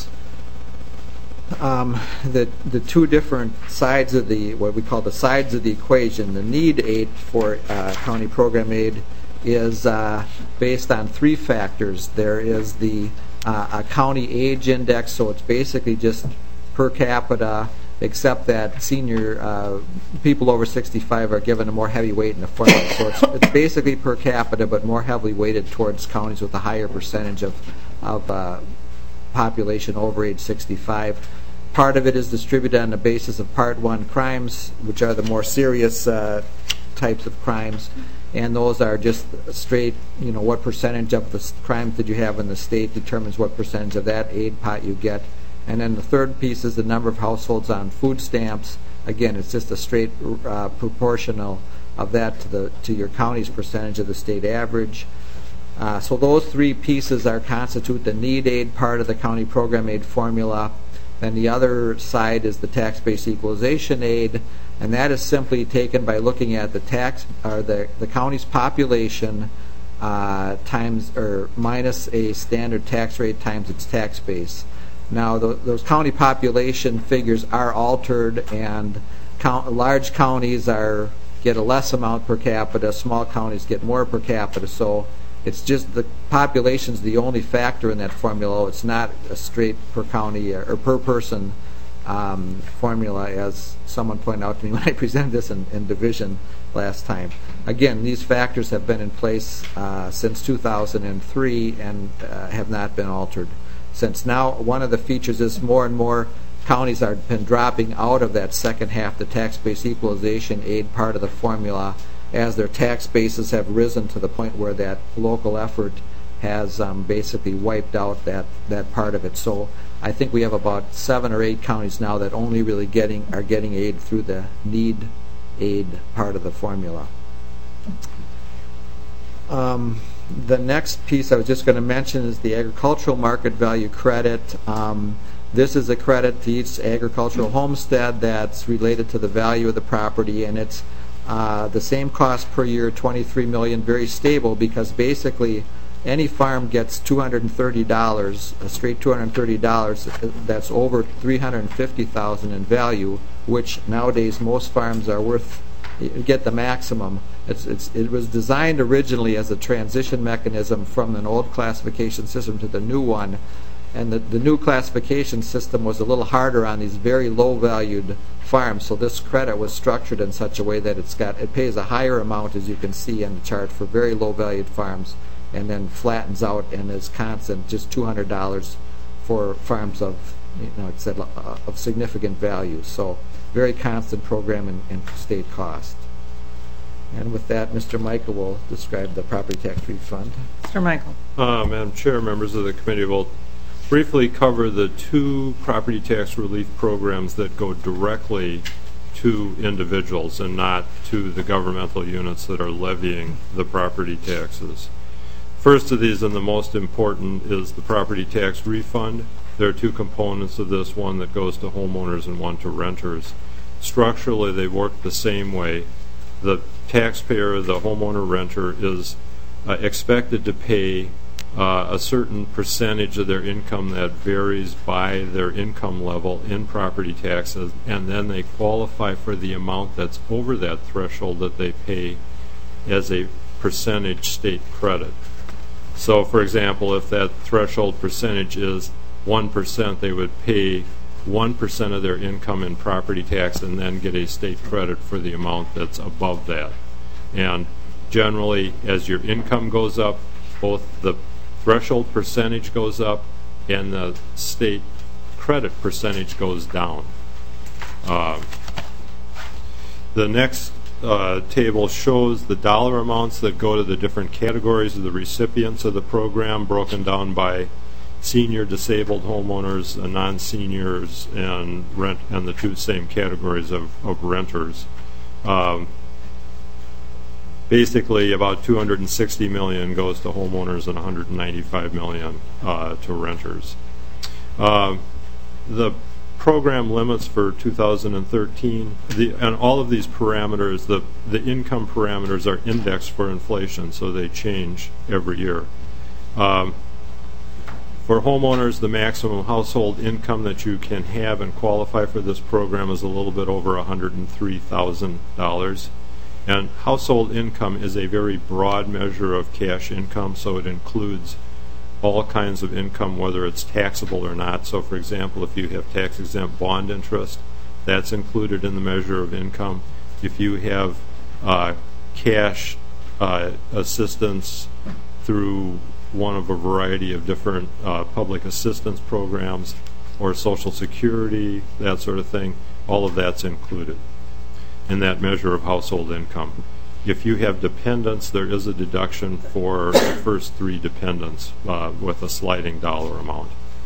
Um, the the two different sides of the what we call the sides of the equation, the need aid for uh, county program aid is uh, based on three factors. There is the uh, a county age index, so it's basically just per capita, except that senior uh, people over sixty-five are given a more heavy weight in the formula. So it's, it's basically per capita, but more heavily weighted towards counties with a higher percentage of of uh, population over age sixty-five. Part of it is distributed on the basis of Part one crimes, which are the more serious uh, types of crimes, and those are just straight, you know, what percentage of the crimes that you have in the state determines what percentage of that aid pot you get. And then the third piece is the number of households on food stamps. Again, it's just a straight uh, proportional of that to the to your county's percentage of the state average. Uh, so those three pieces are constitute the need aid part of the county program aid formula. And the other side is the tax base equalization aid, and that is simply taken by looking at the tax or the the county's population uh, times or minus a standard tax rate times its tax base. Now th those county population figures are altered, and count, large counties are get a less amount per capita, small counties get more per capita. So it's just the population's the only factor in that formula. It's not a straight per county or, or per person um, formula, as someone pointed out to me when I presented this in, in division last time. Again, these factors have been in place uh, since two thousand three and uh, have not been altered since. Now, one of the features is more and more counties have been dropping out of that second half, the tax base equalization aid part of the formula, as their tax bases have risen to the point where that local effort has um, basically wiped out that, that part of it. So I think we have about seven or eight counties now that only really getting are getting aid through the need aid part of the formula. Um, the next piece I was just going to mention is the agricultural market value credit. Um, this is a credit to each agricultural homestead that's related to the value of the property, and it's Uh, the same cost per year, twenty-three million dollars, very stable, because basically any farm gets two hundred thirty dollars, a straight two hundred thirty dollars. That's over three hundred fifty thousand dollars in value, which nowadays most farms are worth, get the maximum. It's, it's, it was designed originally as a transition mechanism from an old classification system to the new one. And the, the new classification system was a little harder on these very low-valued farms, so this credit was structured in such a way that it's got it pays a higher amount, as you can see in the chart, for very low-valued farms, and then flattens out and is constant, just two hundred dollars for farms of, you know, it said uh, of significant value. So very constant program in, in state cost. And with that, Mister Michael will describe the property tax refund. Mister Michael. Uh, Madam Chair, members of the committee, will briefly cover the two property tax relief programs that go directly to individuals and not to the governmental units that are levying the property taxes. First of these, and the most important, is the property tax refund. There are two components of this, one that goes to homeowners and one to renters. Structurally, they work the same way. The taxpayer, the homeowner renter, is uh, expected to pay Uh, a certain percentage of their income that varies by their income level in property taxes, and then they qualify for the amount that's over that threshold that they pay as a percentage state credit. So, for example, if that threshold percentage is one percent, they would pay one percent of their income in property tax and then get a state credit for the amount that's above that. And generally, as your income goes up, both the threshold percentage goes up and the state credit percentage goes down. Uh, the next uh, table shows the dollar amounts that go to the different categories of the recipients of the program, broken down by senior, disabled homeowners, uh, non-seniors, and rent, and the two same categories of, of renters. Um, Basically, about two hundred sixty million dollars goes to homeowners and one hundred ninety-five million dollars uh, to renters. Uh, the program limits for two thousand thirteen, the, and all of these parameters, the, the income parameters are indexed for inflation, so they change every year. Um, for homeowners, the maximum household income that you can have and qualify for this program is a little bit over one hundred three thousand dollars. And household income is a very broad measure of cash income, so it includes all kinds of income, whether it's taxable or not. So, for example, if you have tax-exempt bond interest, that's included in the measure of income. If you have uh, cash uh, assistance through one of a variety of different uh, public assistance programs or Social Security, that sort of thing, all of that's included in that measure of household income. If you have dependents, there is a deduction for the first three dependents uh, with a sliding dollar amount.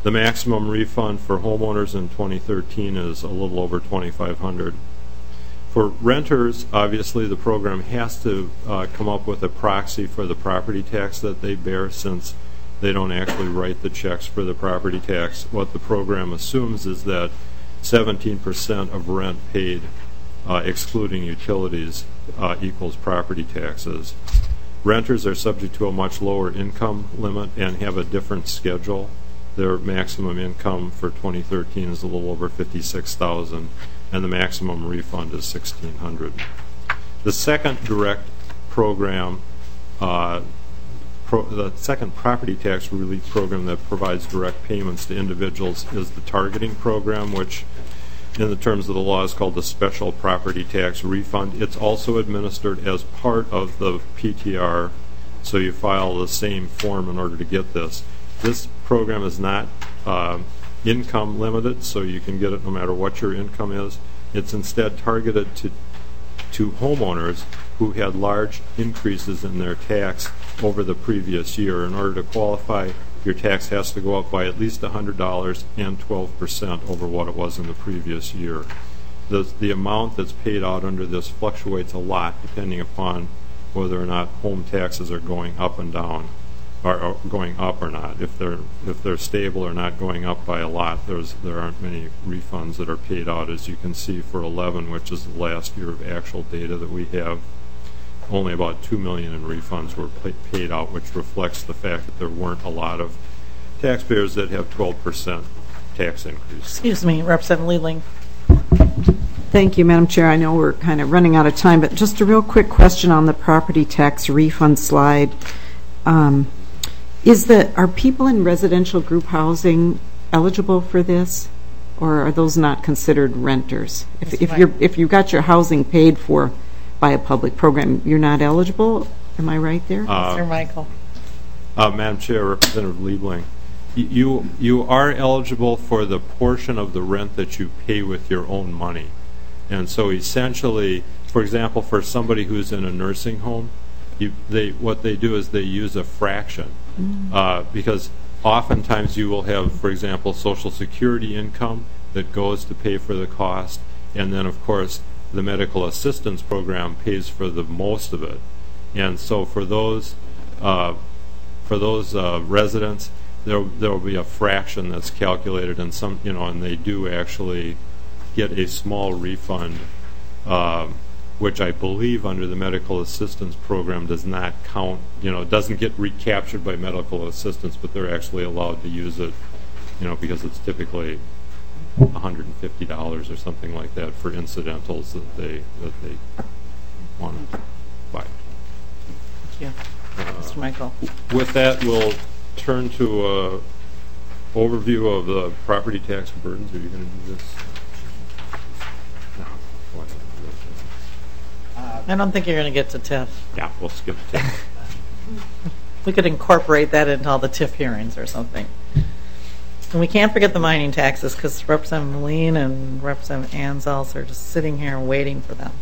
The maximum refund for homeowners in twenty thirteen is a little over twenty-five hundred dollars. For renters, obviously the program has to uh, come up with a proxy for the property tax that they bear, since they don't actually write the checks for the property tax. What the program assumes is that seventeen percent of rent paid, uh, excluding utilities, uh, equals property taxes. Renters are subject to a much lower income limit and have a different schedule. Their maximum income for twenty thirteen is a little over fifty-six thousand dollars, and the maximum refund is sixteen hundred dollars. The second direct program, uh, pro the second property tax relief program that provides direct payments to individuals is the targeting program, which in the terms of the law is called the special property tax refund. It's also administered as part of the P T R, so you file the same form in order to get this. This program is not uh, income limited, so you can get it no matter what your income is. It's instead targeted to to homeowners who had large increases in their tax over the previous year. In order to qualify, your tax has to go up by at least one hundred dollars and twelve percent over what it was in the previous year. The, the amount that's paid out under this fluctuates a lot depending upon whether or not home taxes are going up and down, or, or going up or not. If they're if they're stable or not going up by a lot, there's there aren't many refunds that are paid out. As you can see, for eleven, which is the last year of actual data that we have, only about two million in refunds were pay, paid out, which reflects the fact that there weren't a lot of taxpayers that have twelve percent tax increase. Excuse me, Representative Leeling. Thank you, Madam Chair. I know we're kind of running out of time, but just a real quick question on the property tax refund slide. Um, Is the are people in residential group housing eligible for this, or are those not considered renters? If, if you're if you got your housing paid for by a public program, you're not eligible. Am I right there, uh, Mister Michael? Uh, Madam Chair, Representative Liebling, you you are eligible for the portion of the rent that you pay with your own money, and so essentially, for example, for somebody who's in a nursing home, you, they what they do is they use a fraction. Uh, because oftentimes you will have, for example, Social Security income that goes to pay for the cost, and then of course the medical assistance program pays for the most of it. And so for those uh, for those uh, residents, there there will be a fraction that's calculated, and some you know, and they do actually get a small refund, uh, which I believe under the medical assistance program does not count, you know, doesn't get recaptured by medical assistance, but they're actually allowed to use it, you know, because it's typically one hundred fifty dollars or something like that for incidentals that they that they want to buy. Thank you. Uh, Mister Michael. With that, we'll turn to an overview of the property tax burdens. Are you going to do this? No. I don't think you're going to get to T I F. Yeah, we'll skip T I F. We could incorporate that into all the T I F hearings or something. And we can't forget the mining taxes, because Representative Moline and Representative Anzels are just sitting here waiting for them.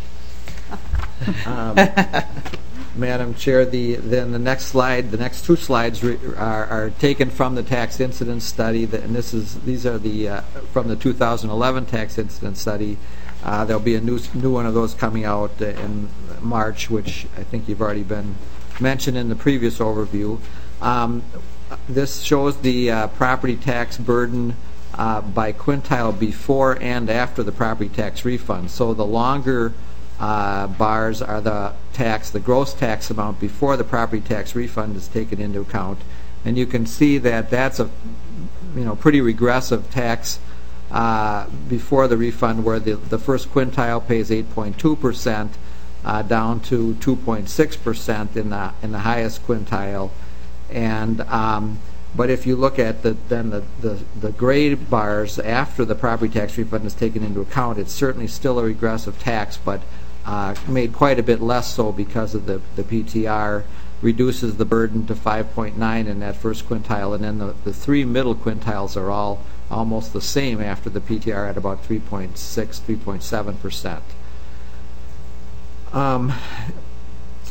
Um, Madam Chair, the then the next slide, the next two slides re, are, are taken from the tax incidence study, that, and this is these are the uh, from the two thousand eleven tax incidence study. Uh, there'll be a new new one of those coming out uh, in March, which I think you've already been mentioned in the previous overview. Um, this shows the uh, property tax burden uh, by quintile before and after the property tax refund. So the longer uh, bars are the tax, the gross tax amount before the property tax refund is taken into account, and you can see that that's a you know pretty regressive tax uh, before the refund, where the the first quintile pays eight point two percent uh, down to two point six percent in the in the highest quintile. And um, but if you look at the then the, the the gray bars after the property tax refund is taken into account, it's certainly still a regressive tax, but uh, made quite a bit less so because of the the P T R reduces the burden to five point nine in that first quintile, and then the the three middle quintiles are all almost the same after the P T R at about three point six, three point seven percent. Um,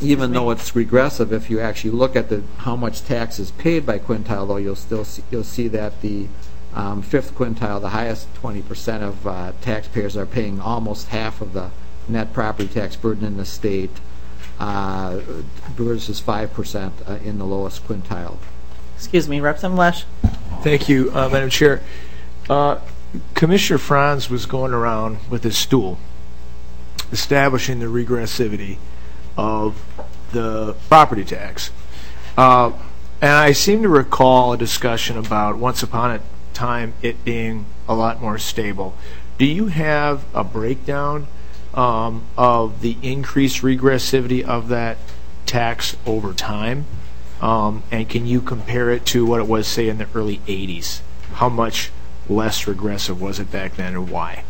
even though it's regressive, if you actually look at the how much tax is paid by quintile, though, you'll still see, you'll see that the um, fifth quintile, the highest twenty percent of uh, taxpayers are paying almost half of the net property tax burden in the state, uh, versus five percent uh, in the lowest quintile. Excuse me, Representative Lesh. Thank you, uh, Madam Chair. Uh, Commissioner Franz was going around with his stool establishing the regressivity of the property tax. Uh, and I seem to recall a discussion about once upon a time it being a lot more stable. Do you have a breakdown um, of the increased regressivity of that tax over time? Um, and can you compare it to what it was, say, in the early eighties? How much less regressive was it back then, and why?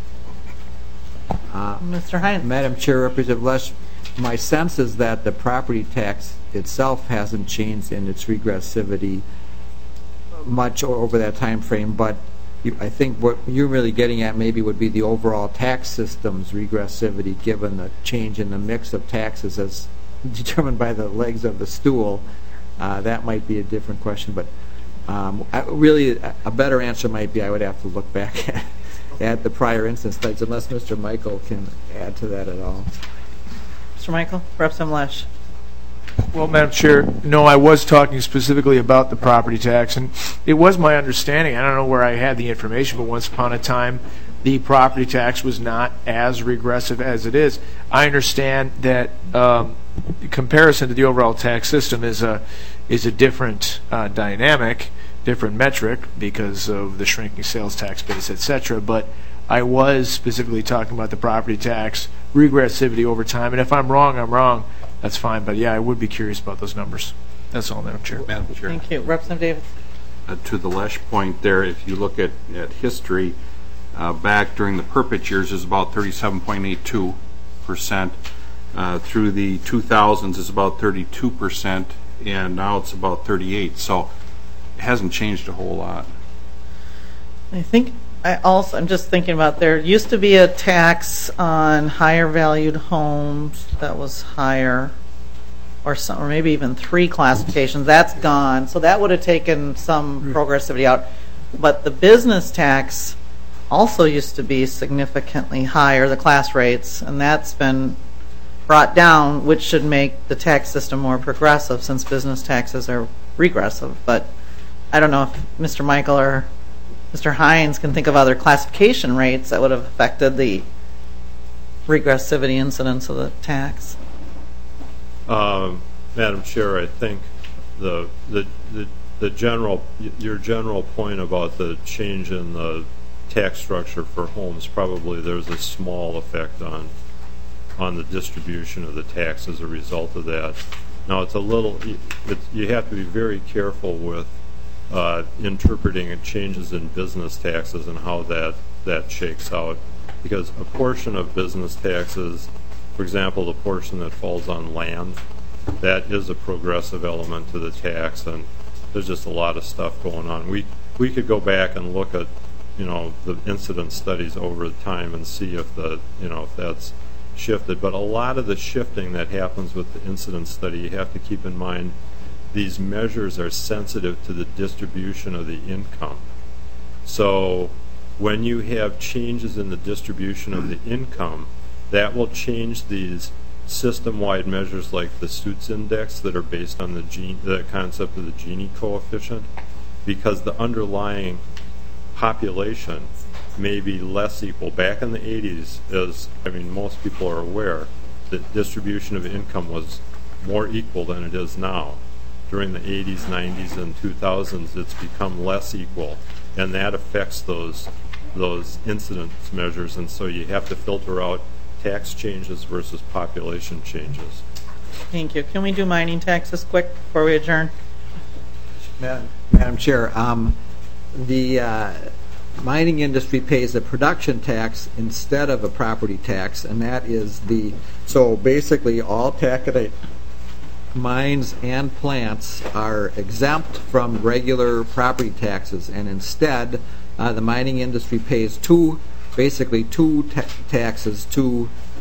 Uh, Mister Hines. Madam Chair, Representative Lesh, my sense is that the property tax itself hasn't changed in its regressivity much over that time frame, but you, I think what you're really getting at maybe would be the overall tax system's regressivity given the change in the mix of taxes as determined by the legs of the stool. Uh, that might be a different question, but um, I, really a better answer might be I would have to look back at, at the prior instance studies, unless Mister Michael can add to that at all. Mister Michael, Representative Lesh. Well, Madam Chair, no, I was talking specifically about the property tax, and it was my understanding, I don't know where I had the information, but once upon a time the property tax was not as regressive as it is. I understand that um, comparison to the overall tax system is a is a different uh, dynamic, different metric because of the shrinking sales tax base, et cetera. But I was specifically talking about the property tax regressivity over time, and if I'm wrong, I'm wrong. That's fine, but yeah, I would be curious about those numbers. That's all, Madam Chair. Madam Chair. Thank you. Representative Davis. Uh, to the Lesh point there, if you look at, at history, uh, back during the Perpich years is about thirty-seven point eight two percent. Uh, through the two thousands is about thirty-two percent, and now it's about thirty-eight. So it hasn't changed a whole lot. I think I also, I'm just thinking about there used to be a tax on higher valued homes that was higher, or some, or maybe even three classifications. That's gone, so that would have taken some progressivity out. But the business tax also used to be significantly higher, the class rates, and that's been brought down, which should make the tax system more progressive since business taxes are regressive. But I don't know if Mister Michael or Mister Hines can think of other classification rates that would have affected the regressivity incidence of the tax. Um, Madam Chair, I think the, the the the general your general point about the change in the tax structure for homes, probably there's a small effect on on the distribution of the tax as a result of that. Now it's a little it's, you have to be very careful with uh, interpreting changes in business taxes and how that that shakes out, because a portion of business taxes, for example, the portion that falls on land, that is a progressive element to the tax, and there's just a lot of stuff going on. We we could go back and look at, you know, the incidence studies over time and see if the, you know, if that's shifted. But a lot of the shifting that happens with the incidence study, you have to keep in mind these measures are sensitive to the distribution of the income. So when you have changes in the distribution of the income, that will change these system-wide measures like the Stutz index that are based on the Gini, the concept of the Gini coefficient, because the underlying population may be less equal. Back in the eighties, as I mean most people are aware, the distribution of income was more equal than it is now. During the eighties, nineties, and two thousands, it's become less equal, and that affects those those incidence measures, and so you have to filter out tax changes versus population changes. Thank you. Can we do mining taxes quick before we adjourn? Madam, Madam Chair, um, the uh, mining industry pays a production tax instead of a property tax, and that is the, so basically all taconite mines and plants are exempt from regular property taxes, and instead uh, the mining industry pays two, basically two ta taxes, two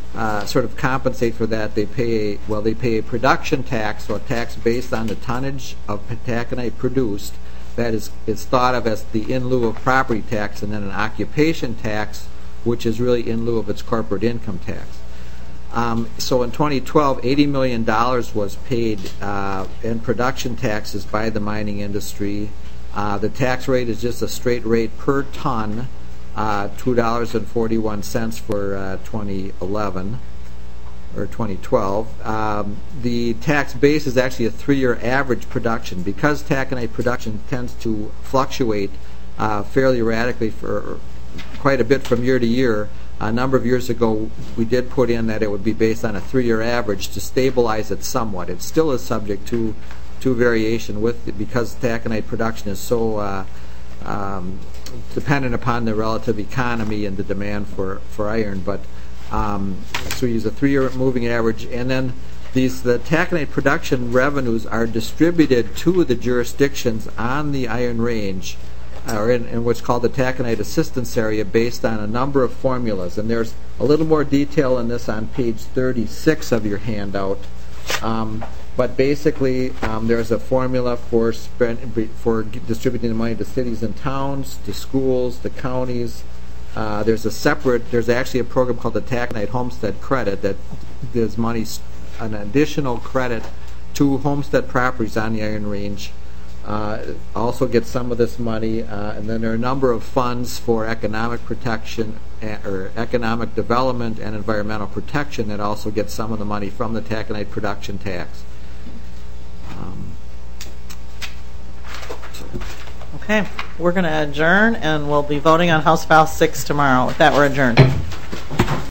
uh, sort of compensate for that, they pay, well, they pay a production tax, so a tax based on the tonnage of taconite produced. That is, is thought of as the in lieu of property tax, and then an occupation tax, which is really in lieu of its corporate income tax. Um, so in twenty twelve, eighty million dollars was paid uh, in production taxes by the mining industry. Uh, the tax rate is just a straight rate per ton, uh, two dollars and forty-one cents for uh, twenty eleven or twenty twelve. Um, the tax base is actually a three-year average production. Because taconite production tends to fluctuate uh, fairly radically for quite a bit from year to year, a number of years ago we did put in that it would be based on a three-year average to stabilize it somewhat. It still is subject to to variation with it because taconite production is so uh, um, dependent upon the relative economy and the demand for, for iron. But um, so we use a three-year moving average, and then these the taconite production revenues are distributed to the jurisdictions on the Iron Range, or in, in what's called the taconite assistance area, based on a number of formulas. And there's a little more detail in this on page thirty-six of your handout. Um, but basically, um, there's a formula for spend, for distributing the money to cities and towns, to schools, to counties. Uh, there's a separate, there's actually a program called the Taconite Homestead Credit that gives money, an additional credit to homestead properties on the Iron Range. Uh, also gets some of this money, uh, and then there are a number of funds for economic protection uh, or economic development and environmental protection that also get some of the money from the taconite production tax. Um, so. Okay, we're going to adjourn, and we'll be voting on House File six tomorrow. With that, we're adjourned.